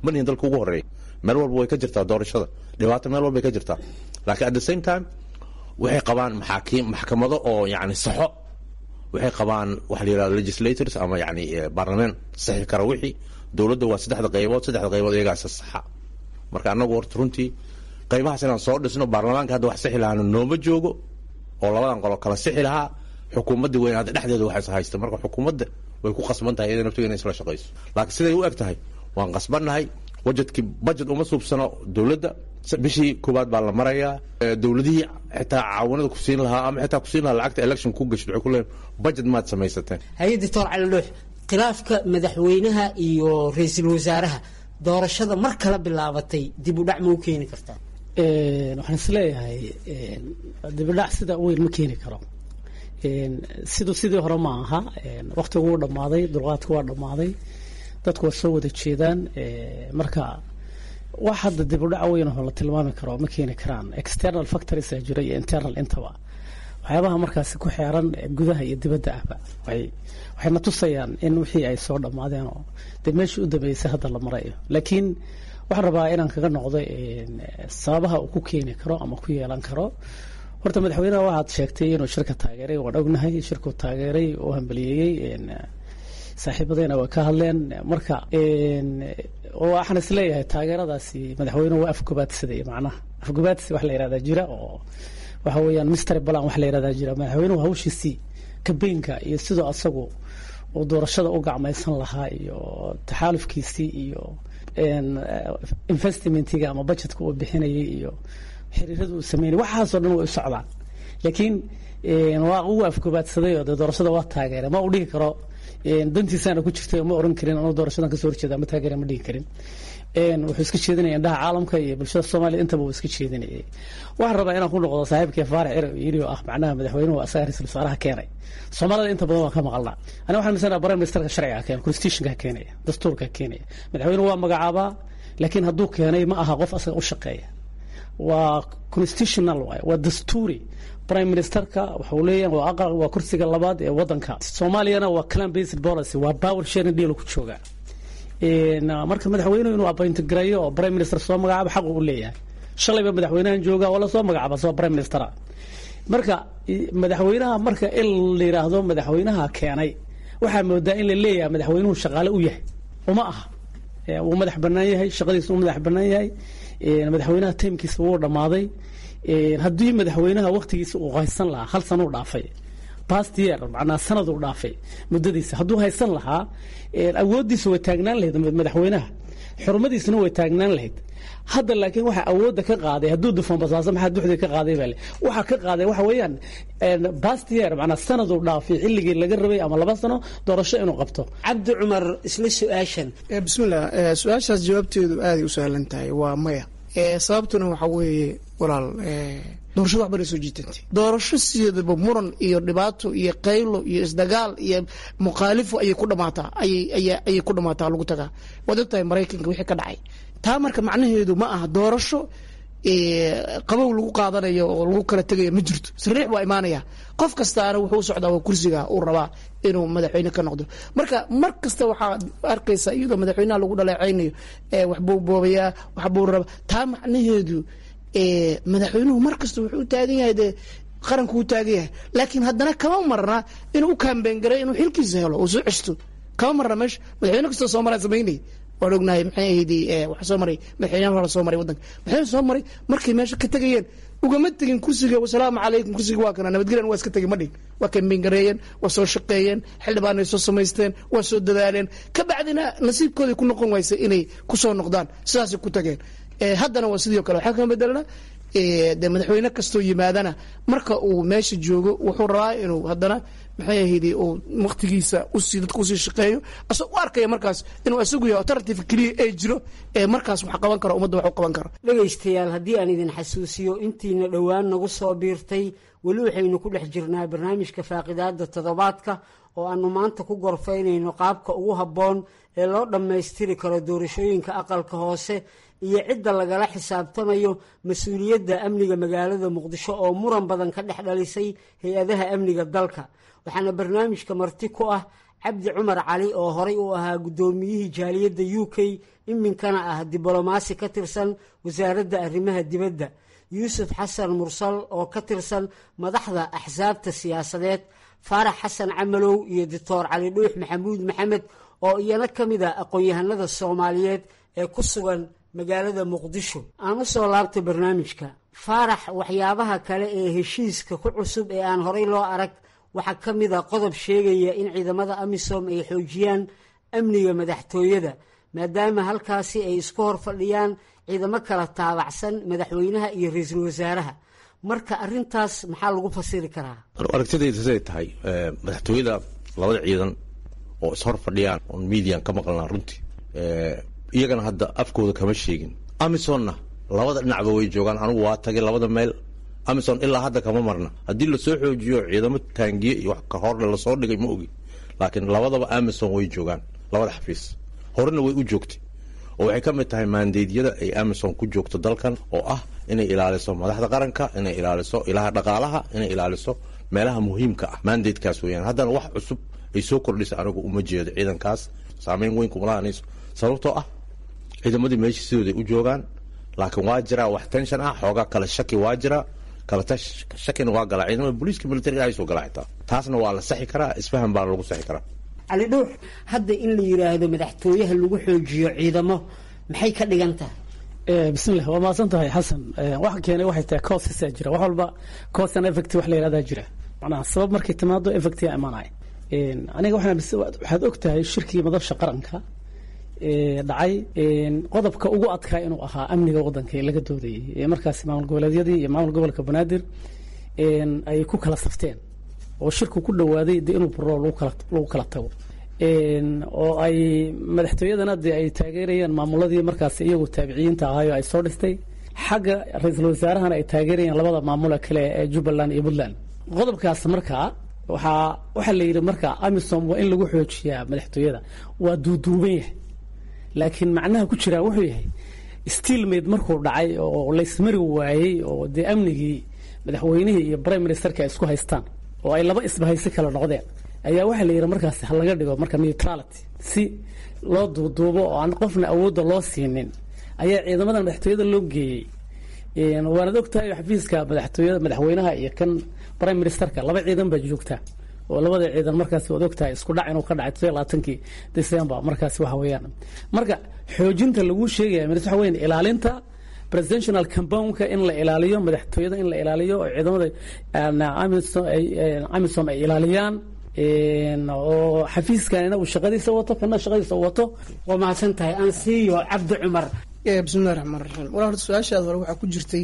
manihin dalka ugu horeeya meel walba way ka jirtaa doorashada dhibaato meel walba way ka jirtaa laakiin at the same time waxay qabaan maxaakiim maxkamado oo yacni saxo waxay qabaan waxa la yidhahdo legislators ama yacni baarlamaan saxi kara wixii dowladda waa saddexda qaybood saddexda qaybood iyagaasa saxa marka annagu horta runtii qaybahaas inaan soo dhisno baarlamaanka hadda wax sixi lahaana nooma joogo oo labadan qolo kala sixi lahaa xukuumadda weyn hadda dhexdeeda waxay haysta marka xukuumadda way ku qasban tahay iyada naftigeeda inay isla shaqayso laakiin siday u eg tahay waan qasbannahay wajadkii budget uma suubsano dowladda bishii koowaad baa la marayaa dowladihii xitaa caawanada ku siin lahaa ama xitaa ku siin lahaa lacagta election ku gasho waxay ku leeyihin budget maad samaysateen hay doctor cali dhuux khilaafka madaxweynaha iyo ra'iisul wasaaraha doorashada mar kala bilaabatay dib u dhac ma u keeni kartaa waxaan isleeyahay dib u dhac sida weyn ma keeni karo siduu sidii hore ma aha waqtigu wuu dhammaaday dulqaadku waa dhammaaday dadku waa soo wada jeedaan marka wax hadda dib u dhac weyn oo la tilmaami karo ma keeni karaan external factors ee jira iyo internal intaba waxyaabaha markaasi ku xeeran gudaha iyo dibadda ahba waxay waxayna tusayaan in wixii ay soo dhammaadeen oo dee meeshii u dambeysay hadda la marayo laakiin waxaan rabaa inaan kaga noqdo sababaha uu ku keeni karo ama ku yeelan karo horta madaxweynaha waxaad sheegtay inuu shirka taageeray waan ognahay shirkuu taageeray oo hambaliyeeyey saaxiibadeena way ka hadleen marka waxaan isleeyahay taageeradaasi madaxweynuhu waa afgobaadsaday macnaha afgobaadsi wax la yihahdaa jira oo waxa weeyaan mister balan wax la yihahdaa jira madaxweynuhu hawshiisii kabeynka iyo sidoo asagu uu doorashada u gacmaysan lahaa iyo taxaalufkiisii iyo investmentiga ama budgetka uu bixinayay iyo xiriirada uu sameynay waxaasoo dhan way u socdaan laakiin waa ugu afgobaadsaday oo doorashada waa taageeray ma u dhihi karo dantiisaana ku jirtay ma oran karin anuu doorashadan kasoo horjeeda ma taageera ma dhihi karin wuxuu iska jeedinaya indhaha caalamka iyo bulshada soomaaliya intaba uu iska jeedinayay waxaan rabaa inaan ku noqdo saaxiibkii faarax ciro yidhi oo ah macnaha madaxweynuhu asaga ra-iisul wasaaraha keenay soomaalida inta badan waan ka maqalnaa aniga waxaan misanaa prime ministerka sharciga keenay constitutionka keenaya dastuurka keenaya madaxweynuhu waa magacaabaa laakiin hadduu keenay ma aha qof asaga u shaqeeya waa constitutional waay waa dastuuri prime ministerka wuxuu leeyahay waa aqal waa kursiga labaad ee wadanka soomaaliyana waa clan based policy waa power sharing deal ku jooga marka madaxweynuhu inuu appoint gareeyo oo prime minister soo magacaabo xaq uu leeyahay shalayba madaxweynahan jooga oo la soo magacaabo soo prime minister marka madaxweynaha marka in la yiraahdo madaxweynaha keenay waxaa moodaa in la leeyahay madaxweynuhu shaqaale u yahay uma aha uu madax bannaan yahay shaqadiisu uu madax bannaan yahay madaxweynaha tiimkiisa wuu dhammaaday haddii madaxweynaha waqtigiisa uu haysan lahaa hal sano u dhaafay past year macnaa sanad uu dhaafay muddadiisa hadduu haysan lahaa awooddiisa way taagnaan lahayd madaxweynaha xurmadiisuna way taagnaan lahayd hadda laakiin waxa awoodda ka qaaday hadduu dufan basaaso maxaa duxdii ka qaaday baa le waxa ka qaaday waxa weeyaan past year macnaa sanad uu dhaafay xilligii laga rabay ama laba sano doorasho inuu qabto cabdi cumar isla su-aashan bismillah su-aashaas jawaabteedu aaday u sahlan tahay waa maya sababtuna waxa weeye walaal doorashada waxbana soo jiitantay doorasho sideedaba muran iyo dhibaato iyo qaylo iyo isdagaal iyo mukhaalifo ayay ku dhamaataa ayay ku dhamaataa lagu tagaa waad ogtahay maraykanka wixii ka dhacay taa marka macnaheedu ma aha doorasho qabow lagu qaadanayo oo lagu kala tegayo ma jirto sariix waa imaanaya qof kastaana wuxuu u socdaa waa kursiga uu rabaa inuu madaxweyne ka noqdo marka mar kasta waxaa arkaysa iyadoo madaxweynaha lagu dhaleecaynayo waxbuu boobayaa waxbuu raba taa macnaheedu madaxweynuhu mar kasta wuxuu u taagan yahay dee qaranku u taagan yahay laakiin haddana kama marna inuu u kaambeen garay inuu xilkiisa helo oo soo ceshto kama marna meesha madaxweyne kastoo soomaaliya samaynayay waan ognahay maxay ahayd waxa soo maray madaxweynaha hore soo maray waddanka madaxweyne soo maray markay meesha ka tegayeen ugama tegin kursiga wasalaamu calaykum kursiga waa kana nabadgelyan waa iska tegin ma dhig waa kaambeen gareeyeen waa soo shaqeeyeen xildhibaanay soo samaysteen waa soo dadaaleen ka bacdina nasiibkoodii ku noqon waysa inay ku soo noqdaan sidaasay ku tageen haddana waa sidoo kale waxaa kama bedelna de madaxweyne kastoo yimaadana marka uu meesha joogo wuxuu rabaa inuu haddana maxay ahayd uu waqtigiisa usii dadka usii shaqeeyo asagoo u arkaya markaas inuu isagu yahay alternative keliya ee jiro ee markaas wax qaban karo ummadda wax u qaban karo dhegaystayaal haddii aan idin xasuusiyo intiina dhowaan nagu soo biirtay weli waxaynu ku dhex jirnaa barnaamijka faaqidaada toddobaadka oo aanu maanta ku gorfaynayno qaabka ugu habboon ee loo dhammaystiri karo doorashooyinka aqalka hoose iyo cidda lagala xisaabtamayo mas-uuliyadda amniga magaalada muqdisho oo muran badan ka dhex dhalisay hay-adaha amniga dalka waxaana barnaamijka marti ku ah cabdi cumar cali oo horay u ahaa guddoomiyihii jaaliyadda u k iminkana ah diblomaasi ka tirsan wasaaradda arrimaha dibadda, yuusuf xasan mursal oo ka tirsan madaxda axsaabta siyaasadeed, faarax xasan camalow iyo doctor cali dhuux maxamuud maxamed oo iyana ka mid a aqoon-yahanada soomaaliyeed ee ku sugan magaalada muqdisho. aan u soo laabtay barnaamijka. faarax, waxyaabaha kale ee heshiiska ku cusub ee aan horay loo arag waxaa ka mid a qodob sheegaya in ciidamada amisom ay xoojiyaan amniga madaxtooyada maadaama halkaasi ay isku hor fadhiyaan ciidamo kala taabacsan madaxweynaha iyo ra-iisul wasaaraha. marka arintaas maxaa lagu fasiri karaa? aragtidayda siday tahay madaxtooyada labada ciidan oo ishor fadhiyaan oon median ka maqalnaa runtii iyagana hadda afkooda kama sheegin. amisonna labada dhinacba way joogaan. anigu waa tagay labada meel. amison ilaa hadda kama marna. haddii lasoo xoojiyo ciidamo taangiye iyo wax ka hordhe lasoo dhigay ma ogi, laakiin labadaba amison way joogaan, labada xafiis horena way u joogtay oo waxay ka mid tahay maandeedyada ay amison ku joogto dalkan oo ah inay ilaaliso madaxda qaranka, inay ilaaliso ilaha dhaqaalaha, inay ilaaliso meelaha muhiimka ah. maandeedkaas weeyaan. haddana wax cusub ay soo kordhisa anigu uma jeedo. ciidankaas saameyn weyn kuma lahanayso sababtoo ah ciidamadii meesha sidooday u joogaan, laakiin waa jiraa wax tension ah, xoogaa kala shaki waa jiraa, kala shakina waa galaa. ciidamada booliiska militariga ay soo galaa xitaa taasna waa la saxi karaa, isfahan baa lagu saxi karaa. cali dhuux, hadda in la yiraahdo madaxtooyaha lagu xoojiyo ciidamo maxay ka dhigan tahay? bismillah, waa mahadsan tahay xasan. waxa keenay waxay tahay causes jira, wax walba cause and effect wax la yiraahdaa jira. macnaha sabab markay timaado effect yaa imaanaya. aniga waxaan waxaad ogtahay shirkii madasha qaranka ee dhacay qodobka ugu adkaa inuu ahaa amniga waddanka ee laga doodayay markaas maamul goboleedyadii iyo maamul gobolka banaadir ay ku kala safteen oo shirku ku dhawaaday inuu buro lagu kala lagu kala tago oo ay madaxtooyadana ay taageerayaan maamuladii markaas iyagu taabiciyiinta ahaayoo ay soo dhistay, xagga ra-iisul wasaarahana ay taageerayaan labada maamul kale ee Jubbaland iyo Puntland. qodobkaas markaa waxaa waxaa la yidhi markaa amisom waa in lagu xoojiyaa madaxtooyada, waa duuduuban yahay, laakiin macnaha ku jiraa wuxuu yahay stilmade markuu dhacay oo laysmari waayey oo dee amnigii madaxweynihii iyo prime ministerka ay isku haystaan oo ay laba isbahaysi kala noqdeen ayaa waxaa la yidhi markaas ha laga dhigo marka neutrality si loo duuduubo oo aan qofna awoodda loo siinin ayaa ciidamada madaxtooyada loo geeyey. waanad ogtahay xafiiska madaxtooyada madaxweynaha iyo kan prime ministerka laba ciidan baa joogta oo labada ciidan markaas waad ogtahay isku dhac inuu ka dhacay labaatankii December markaas waxa weeyaan. marka xoojinta lagu sheegaya waxa weeyaan ilaalinta presidential compound-ka in la ilaaliyo, madaxtooyada in la ilaaliyo oo ciidamada amisom ay amisom ay ilaaliyaan oo xafiiskan uu shaqadiisa wato kana shaqadiisa wato. waa mahadsan tahay. aan siiyo cabdi cumar. bismillahi raxmaani raxiim. walaal su-aashaada hore waxaa ku jirtay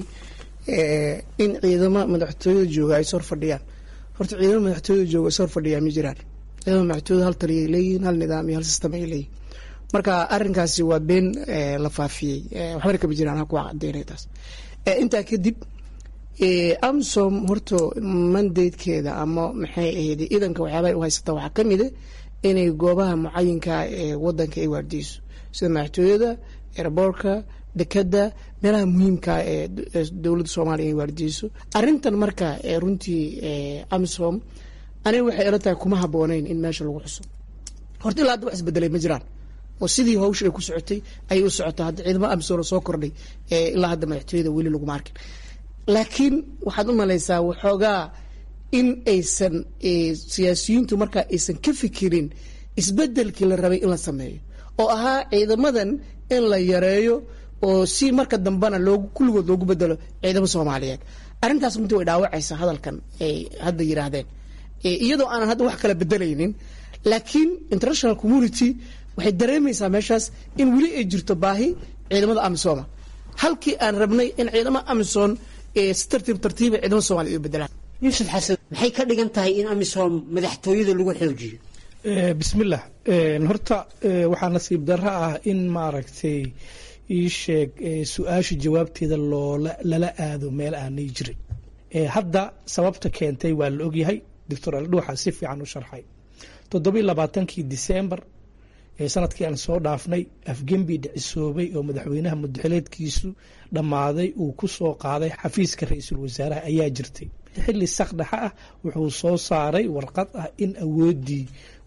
in ciidamo madaxtooyada jooga ay sor fadhiyaan. horta ciidamo madaxtooyada jooga sor fadhiyaa ma jiraan. ciidamo madaxtooyada hal taliyay leeyihiin, hal nidaam iyo hal system ay leeyihiin. marka arrinkaasi waa been la faafiyey, waxbana kama jiraan. ha ku cadeynay taas. intaa kadib amsom horta mandatekeeda ama maxay ahayd ciidanka waxyaabaha u haysata waxaa ka mid a inay goobaha mucayinka ee wadanka ay waardiyeyso sida madaxtooyada, airboortka, dekada, meelaha muhiimka ee dowladda soomaaliya ay waardiyeyso. arrintan marka runtii amisom aniga waxay ila tahay kuma habboonayn in meesha lagu xuso. horta ilaa hadda wax isbedelay ma jiraan oo sidii hawsha ay ku socotay ayay u socotaa. hadda ciidamo amisom soo kordhay ilaa hadda madaxtooyada weli laguma arkin. laakiin waxaad u malaysaa waxoogaa in aysan siyaasiyiintu markaa aysan ka fikirin isbedelkii la rabay in la sameeyo oo ahaa ciidamadan in la yareeyo oo si marka dambena loogu kulligood loogu bedelo ciidamo soomaaliyeed. arrintaas runtii way dhaawacaysaa hadalkan ay hadda yidhaahdeen iyadoo aanan hadda wax kala bedelaynin, laakiin international community waxay dareemaysaa meeshaas in weli ay jirto baahi ciidamada amisoma halkii aan rabnay in ciidamo amisom si tartiib tartiiba ciidamada Soomaaliya ay bedelaan. yuusuf xasan, maxay ka dhigan tahay in amisom madaxtooyada lagu xoojiyo? bismillah, horta waxaa nasiib darro ah in maaragtay ii sheeg su-aasha jawaabteeda loola lala aado meel aanay jirin. hadda sababta keentay waa la ogyahay. doctor aldhuuxa si fiican u sharxay. toddoba iyo labaatankii December ee sanadkii aan soo dhaafnay afgembi dhicisoobay oo madaxweynaha muddaxileedkiisu dhammaaday uu ku soo qaaday xafiiska ra-iisul wasaaraha ayaa jirtay. xilli saqdhaxa ah wuxuu soo saaray warqad ah in awooddii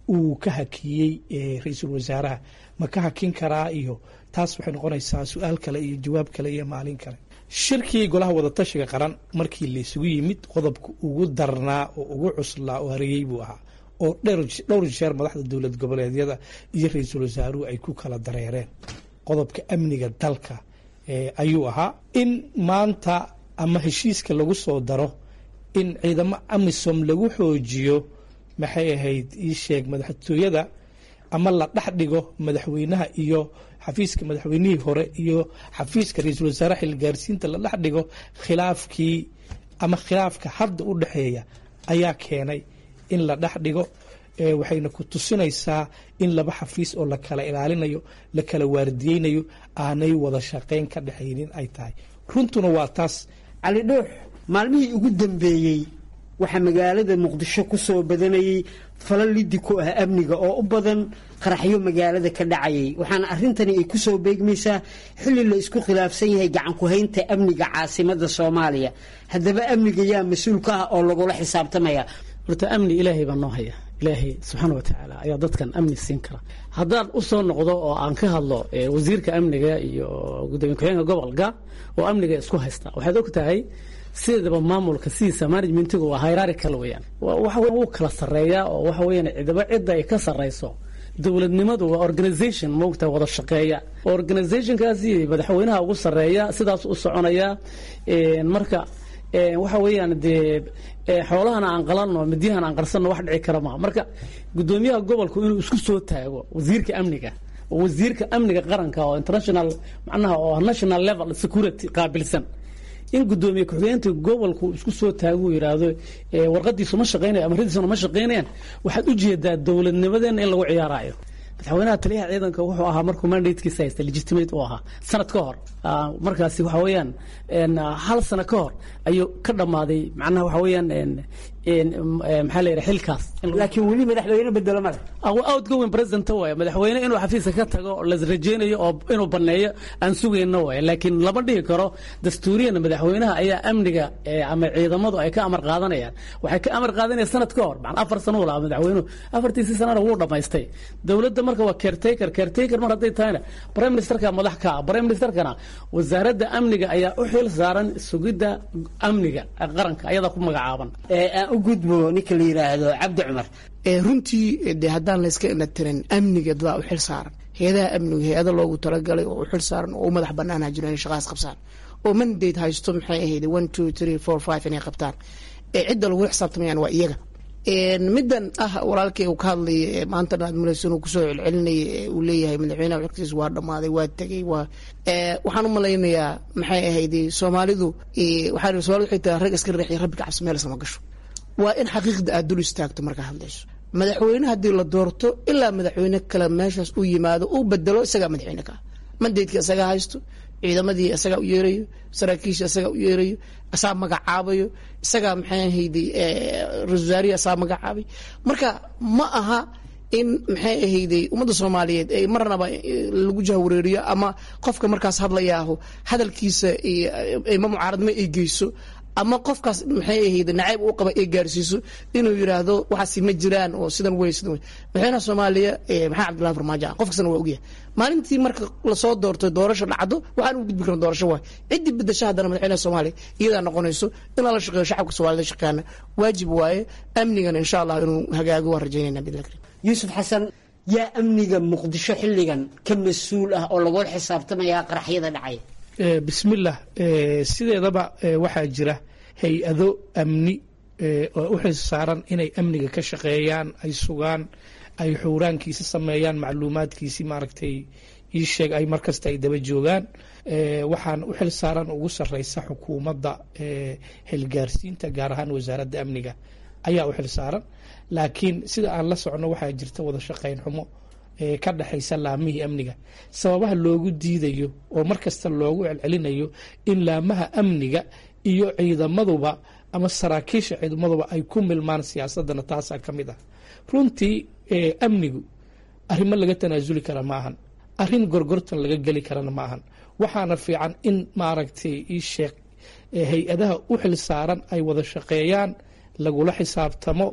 uu ka hakiyey ra-iisul wasaaraha ma ka hakin karaa iyo taas waxay noqonaysaa su-aal kale iyo jawaab kale iyo maalin kale. shirkii golaha wadatashiga qaran markii laysugu yimid qodobka ugu darnaa oo ugu cuslaa oo hareeyey buu ahaa oo dhowr jeer madaxda dowlad goboleedyada iyo ra-iisul wasaaruhu ay ku kala dareereen qodobka amniga dalka ayuu ahaa in maanta ama heshiiska lagu soo daro in ciidamo amisom lagu xoojiyo maxay ahayd ii sheeg madaxtooyada ama la dhex dhigo madaxweynaha iyo xafiiska madaxweynihii hore iyo xafiiska ra-iisul wasaare xilgaarsiinta la dhex dhigo khilaafkii ama khilaafka hadda u dhexeeya ayaa keenay in la dhex dhigo waxayna ku tusinaysaa in laba xafiis oo la kala ilaalinayo la kala waardiyeynayo aanay wada shaqayn ka dhexaynin ay tahay runtuna waa taas. cali dhuux maalmihii ugu dambeeyey waxaa magaalada muqdisho ku soo badanayey falal liddi ku ah amniga oo u badan qaraxyo magaalada ka dhacayay waxaana arrintani ay ku soo beegmaysaa xilli la isku khilaafsan yahay gacan ku haynta amniga caasimadda soomaaliya. haddaba amniga yaa mas-uul ka ah oo lagula xisaabtamaya? horta amni ilaahay baa noo haya, ilaahay subxaana wa tacaala ayaa dadkan amni siin kara. haddaan u soo noqdo oo aan ka hadlo wasiirka amniga iyo gudoomiye ku-xigeenka gobolka oo amniga isku haysta, waxaad og tahay sideedaba maamulka sidiisa managementigu waa hierarchical weeyaan, waxa wuu kala sarreeyaa oo waxa weeyaan cidaba cidda ay ka sarreyso. dowladnimadu waa organisation moogta wada shaqeeya, organisationkaasi madaxweynaha ugu sarreeya sidaas u soconaya. marka waxa weeyaan dee xoolahana aan qalanno midyahan aan qarsanno wax dhici kara maaha. marka gudoomiyaha gobolku inuu isku soo taago wasiirka amniga oo wasiirka amniga qaranka oo international macnaha oo national level security qaabilsan in gudoomiye ku-xigeenka gobolku isku soo taago yiraahdo warqadiisu ma shaqeynayo ama radiisuna ma shaqeynayaan, waxaad u jeedaa dowladnimadeena in lagu ciyaarayo. madaxweynaha taliyaha ciidanka wuxuu ahaa markuu mandatekiisa haysta legitimate uu ahaa sanad ka hor, markaasi waxa weeyaan hal sano ka hor ayuu ka dhammaaday macnaha waxa weeyaan maxaa la yidhaha xilkaas. laakiin weli madaxweyne bedelo male outgoing president waaye madaxweyne inuu xafiiska ka tago la rajeynayo oo inuu baneeyo aan sugayno waaye, laakiin lama dhihi karo dastuuriyan madaxweynaha ayaa amniga ama ciidamadu ay ka amar qaadanayaan. waxay ka amar qaadanayaan sanad ka hor, macnaa afar sano lahaa madaxweynuhu afartiisii sanana wuu dhammaystay. dowladda marka waa caretaker caretaker mar hadday tahayna prime ministerka madax ka ah, prime ministerkana wasaaradda amniga ayaa u xil saaran sugidda amniga qaranka ayada ku magacaaban. u gudbo ninka la yiraahdo cabdi cumar. runtii de haddaan layska inatirin amniga dadaa u xil saaran, hay-adaha amniga hay-ada loogu talagalay oo u xil saaran oo u madax banaanha jiro inay shaqaas qabsaan oo mandate haysto maxay ahayd one two three four five inay qabtaan. cidda lagula xisaabtamayaan waa iyaga. middan ah walaalkay uu ka hadlayay maantana aad malayso inuu kusoo celcelinayay uu leeyahay madaxweynaha xilkiisa waa dhammaaday waa tegey waa waxaan u malaynayaa maxay ahayd soomaalidu waxaa soomaalidu waxay tahay rag iska riixi rabbi ka cabsi meel sama gasho. waa in xaqiiqda aad dul istaagto markaa hadlayso. madaxweyne haddii la doorto ilaa madaxweyne kale meeshaas u yimaado uu bedelo isagaa madaxweyne ka mandaydka isagaa haysto, ciidamadii isagaa u yeerayo, saraakiisha isagaa u yeerayo, asaa magacaabayo, isagaa maxay ahayday ra-iisul wasaarihi asaa magacaabay. marka ma aha in maxay ahayday ummadda soomaaliyeed ay marnaba lagu jahwareeriyo ama qofka markaas hadlayaaho hadalkiisa ma mucaaradnimo ay geyso ama qofkaas maxay ahayd nacayb uu qaba ay gaarsiiso inuu yiraahdo waxaasi ma jiraan oo sidan way sidan way. madaxweynaha Soomaaliya maxaa Cabdullaahi Farmaajo qofkasna waa ogyahay maalintii marka la soo doortay doorasho dhacdo waxaan u gudbi karnaa doorasho waa cidii bedesha hadana madaxweynaha Soomaaliya iyada noqonayso in la shaqeeyo shacabka Soomaaliyeed shaqeeyana waajib waaye. amnigan insha Allah inuu hagaago waan rajaynaynaa bidla karim. Yuusuf Xasan, yaa amniga Muqdisho xilligan ka mas'uul ah oo lagu xisaabtamaya qaraxyada dhacay? bismillah sideedaba waxaa jira hay-ado amni oo u xil saaran inay amniga ka shaqeeyaan, ay sugaan, ay xuuraankiisa sameeyaan, macluumaadkiisi maaragtay ii sheeg ay markasta ay daba joogaan. waxaan u xil saaran ugu sarreysa xukuumadda xilgaarsiinta gaar ahaan wasaaradda amniga ayaa u xil saaran. laakiin sida aan la socono waxaa jirta wada shaqayn xumo ka dhaxaysa laamihii amniga. sababaha loogu diidayo oo markasta loogu celcelinayo in laamaha amniga iyo ciidamaduba ama saraakiisha ciidamaduba ay ku milmaan siyaasadana taasaa ka mid ah. runtii amnigu arrimo laga tanaasuli kara ma ahan, arrin gorgortan laga geli karana ma ahan. waxaana fiican in maaragtay ii sheeg hay-adaha u xil saaran ay wada shaqeeyaan, lagula xisaabtamo,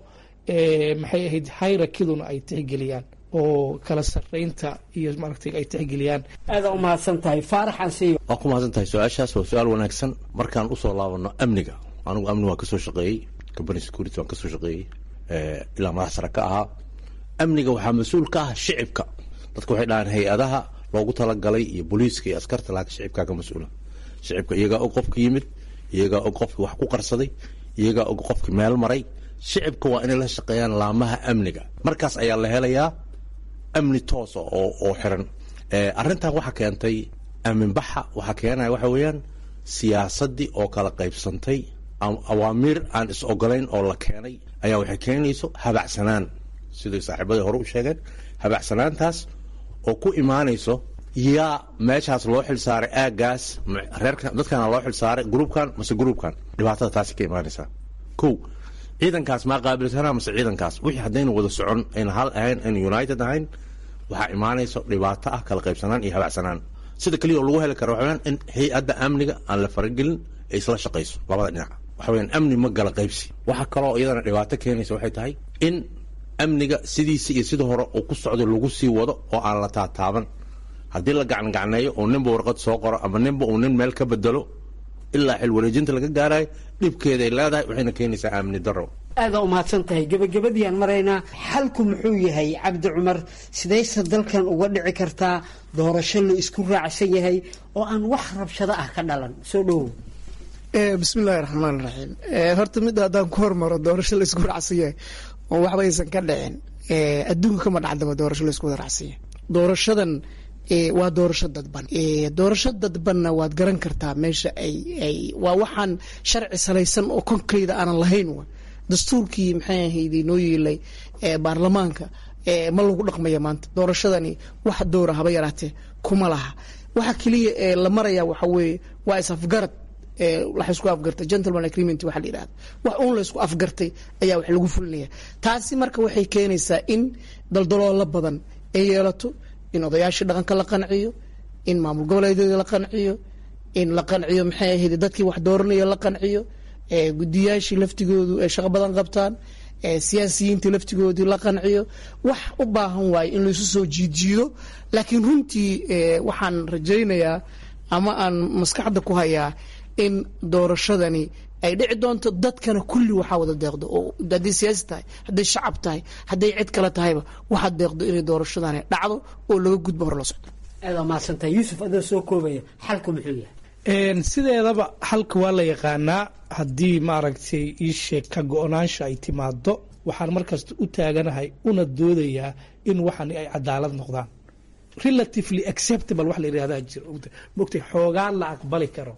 maxay ahayd hayrakiduna ay tixgeliyaan oo kala sarreynta iyo maaragtay ay tixgeliyaan. aada u mahadsan tahay faarax ansiyo. waa ku mahadsan tahay su-aashaas waa su-aal wanaagsan. markaan usoo laabano amniga, anigu amni waan kasoo shaqeeyey, company security waan kasoo shaqeeyey ilaa madax sare ka ahaa. amniga waxaa mas-uul ka ah shicibka. dadka waxay dhahaan hay-adaha loogu talagalay iyo booliiska iyo askarta, laakiin shicibkaa ka mas-uula. shicibka iyagaa og qofka yimid, iyagaa og qofki wax ku qarsaday, iyagaa og qofki meel maray. shicibka waa inay la shaqeeyaan laamaha amniga, markaas ayaa la helayaa amni toosa oo oo xiran. arrintan waxaa keentay aaminbaxa, waxaa keenaya waxa weeyaan siyaasadii oo kala qaybsantay, awaamiir aan is ogolayn oo la keenay ayaa waxay keenayso habacsanaan, siday saaxiibadii hore u sheegeen. habacsanaantaas oo ku imaanayso yaa meeshaas loo xilsaaray aagaas, reerka dadkana loo xilsaaray gruubkan mase gruubkan. dhibaatada taasi ka imaanaysaa. kow, ciidankaas maa qaabilsanaa mase ciidankaas, wixii haddayna wada socon, ayna hal ahayn, ayna united ahayn, waxaa imaanayso dhibaato ah kala qaybsanaan iyo habacsanaan. sida keliya oo lagu heli karo waxa weyaan in hay-adda amniga aan la faragelin ay isla shaqayso labada dhinac. waxa weyaan amni ma gala qaybsi. waxaa kaloo iyadana dhibaato keenaysa waxay tahay in amniga sidiisa iyo sida hore uu ku socdo lagu sii wado oo aan la taataaban. haddii la gacangacneeyo oo ninba warqad soo qoro ama ninba uu nin meel ka bedelo ilaa xil wareejinta laga gaarayo, dhibkeeday leedahay, waxayna keenaysaa amni daro. aada u mahadsan tahay. gebagabadiiaan maraynaa. xalku muxuu yahay cabdi cumar? sidayse dalkan uga dhici kartaa doorasho la isku raacsan yahay oo aan wax rabshado ah ka dhalan? soo dhowow. bismillahi raxmaan raxiim. horta midda haddaan ku hormaro, doorasho la isku raacsan yahay oo waxba aysan ka dhicin adduunka kama dhacdaba doorasho la isku wada raacsan yahay. doorashadan waa doorasho dadban. doorasho dadbanna waad garan kartaa meesha ay ay waa waxaan sharci salaysan oo konkeyda aanan lahayn. wa dastuurkii maxay ahayd noo yeelay baarlamaanka ma lagu dhaqmaya maanta. doorashadani wax doora haba yaraatee kuma laha. waxa keliya ee la maraya waxa weeye waa is afgarad. waxa isku afgartay gentleman agreement waxa la yiraahdo. wax uun la isku afgartay ayaa wax lagu fulinaya. taasi marka waxay keenaysaa in daldaloolo badan ay yeelato, in odayaashii dhaqanka la qanciyo, in maamul goboleedyada la qanciyo, in la qanciyo maxay ahayd dadkii wax dooranaya la qanciyo, gudiyaashii laftigoodu ay shaqo badan qabtaan, siyaasiyiinta laftigoodii la qanciyo. wax u baahan waaye in laisu soo jiidjiido. laakiin runtii waxaan rajaynayaa ama aan maskaxda ku hayaa in doorashadani ay dhici doonto, dadkana kulli waxaa wada deeqdo, oo hadday siyaasi tahay, hadday shacab tahay, hadday cid kale tahayba waxaa deeqdo inay doorashadani dhacdo oo laga gudbo hor la socdo. aada mahadsantahay. yuusuf adoo soo koobaya, xalku muxuu yahay? sideedaba xalka waa la yaqaanaa. haddii maaragtay iisheeg ka go-naansha ay timaado, waxaan markasta u taaganahay una doodayaa in waxan ay cadaalad noqdaan. relatively acceptable wax la yidhahdaa jira, mogtay xoogaan la aqbali karo.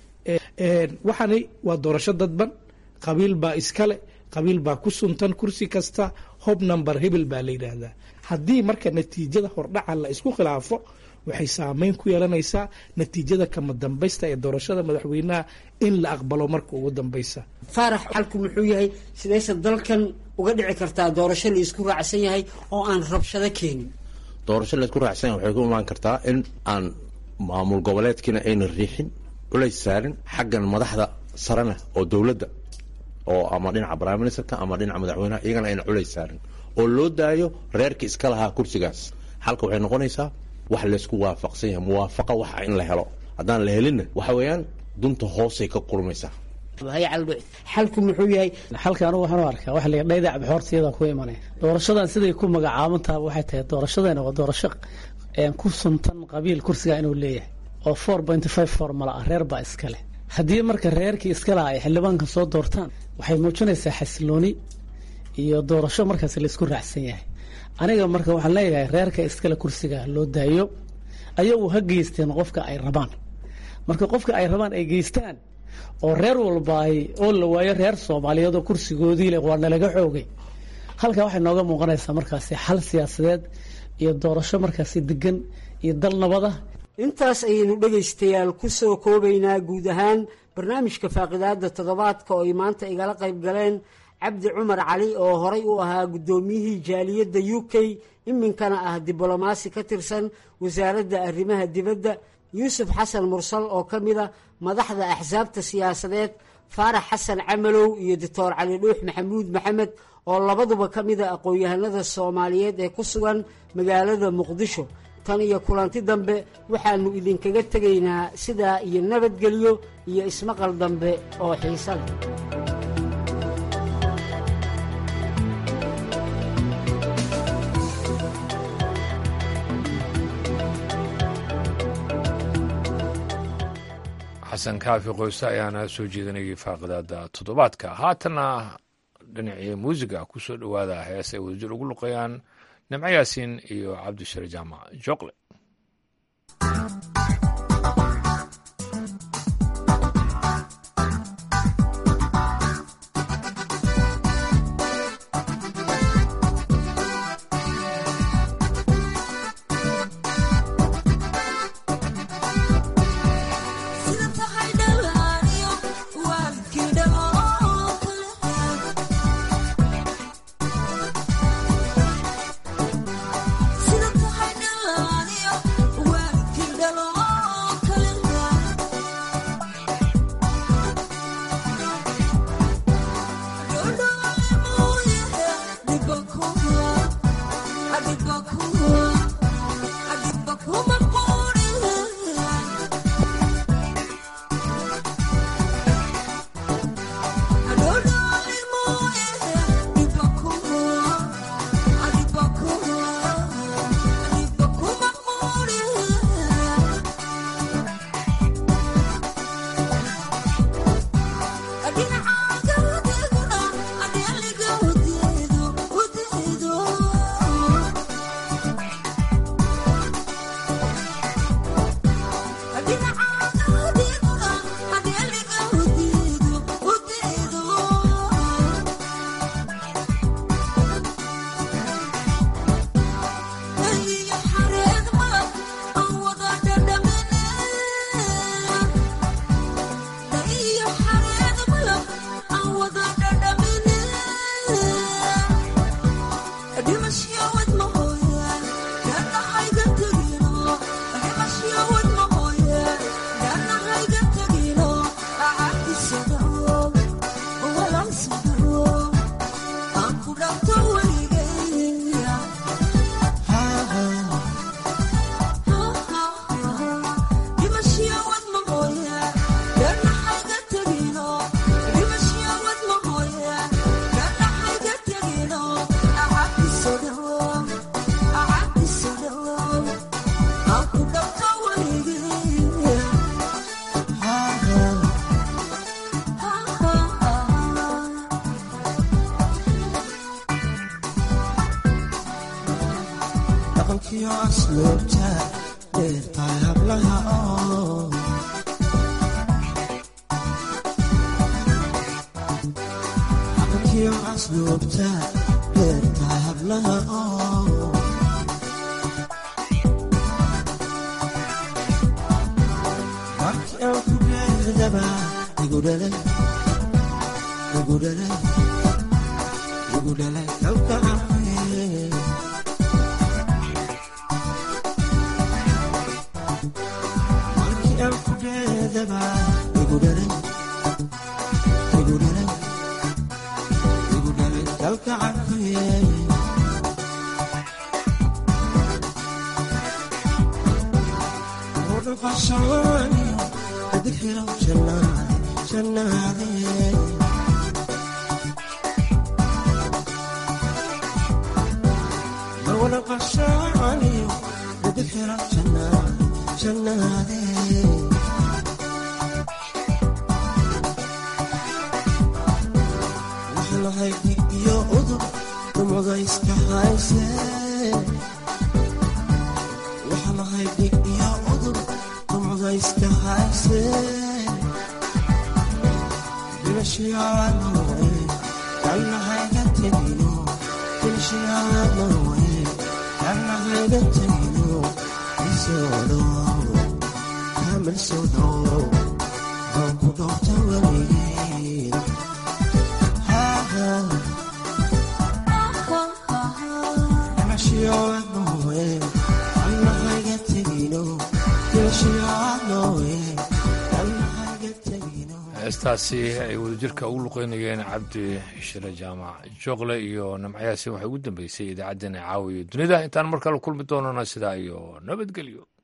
waxani waa doorasho dadban, qabiil baa iskale, qabiil baa ku suntan kursi kasta, hob number hebel baa la yidhaahdaa. haddii marka natiijada hordhaca la isku khilaafo, waxay saameyn ku yeelanaysaa natiijada kama dambaysta ee doorashada madaxweynaha in la aqbalo marka ugu dambaysa. faarax, xalku muxuu yahay? sidayse dalkan uga dhici kartaa doorasho la isku raacsan yahay oo aan rabshado keenin? doorasho la isku raacsan yahay waxay ku imaan kartaa in aan maamul goboleedkiina ayna riixin, culays saarin, xaggan madaxda sarena oo dowladda oo ama dhinaca prime ministerka ama dhinaca madaxweynaha iyagana ayna culays saarin, oo loo daayo reerkii iska lahaa kursigaas. xalka waxay noqonaysaa wax laysku waafaqsan yahay, muwaafaqa waxa in la helo. haddaan la helinna waxa weeyaan dunta hoosay ka qurmaysaa. xalku muxuu yahay? xalka anigu waxaan u arkaa waxa la yidhaha dhaydac baxoortiyada ku imanaya. doorashadan siday ku magacaaban tahay waxay tahay doorashadana waa doorasho ku suntan qabiil kursiga inuu leeyahay oo four point five formula ah, reer baa iskale. haddii marka reerkii iska lahaa ay xildhibaanka soo doortaan, waxay muujinaysaa xasilooni iyo doorasho markaas la isku raacsan yahay. aniga marka waxaan leeyahay reerka iskale kursiga loo daayo, ayagu ha geysteen qofka ay rabaan. marka qofka ay rabaan ay geystaan oo reer walba ay oo la waayo reer Soomaaliyeed oo kursigoodii leh waa nalaga xoogay, halka waxay nooga muuqanaysaa markaasi xal siyaasadeed iyo doorasho markaasi degan iyo dal nabada. intaas ayaynu dhegaystayaal ku soo koobaynaa guud ahaan barnaamijka faaqidaada toddobaadka oo ay maanta igala qayb galeen cabdi cumar cali oo horay u ahaa guddoomiyihii jaaliyadda U K, iminkana ah diblomaasi ka tirsan wasaaradda arrimaha dibadda, yuusuf xasan mursal oo ka mid a madaxda axsaabta siyaasadeed, faarax xasan camalow iyo doctor cali dhuux maxamuud maxamed oo labaduba ka mida aqoon-yahanada soomaaliyeed ee ku sugan magaalada muqdisho. tan iyo kulanti dambe waxaannu idinkaga tegaynaa sidaa iyo nabadgelyo iyo ismaqal dambe oo xiiso leh. xasan kaafi qoyse ayaana soo jeedanayay faaqidaada toddobaadka. haatanna dhinacii muusiga ku soo dhowaada hees ay wadajir ugu luqayaan nimco yaasiin iyo cabdishare jaamac jooqle. heestaasi ay wadajirka ugu luqeynayeen cabdi shire jaamac jooqle iyo namcayaasi waxay ugu dambeysay idaacaddeenna caawiyo dunida intaan mar kale kulmi doonana sidaa iyo nabadgelyo.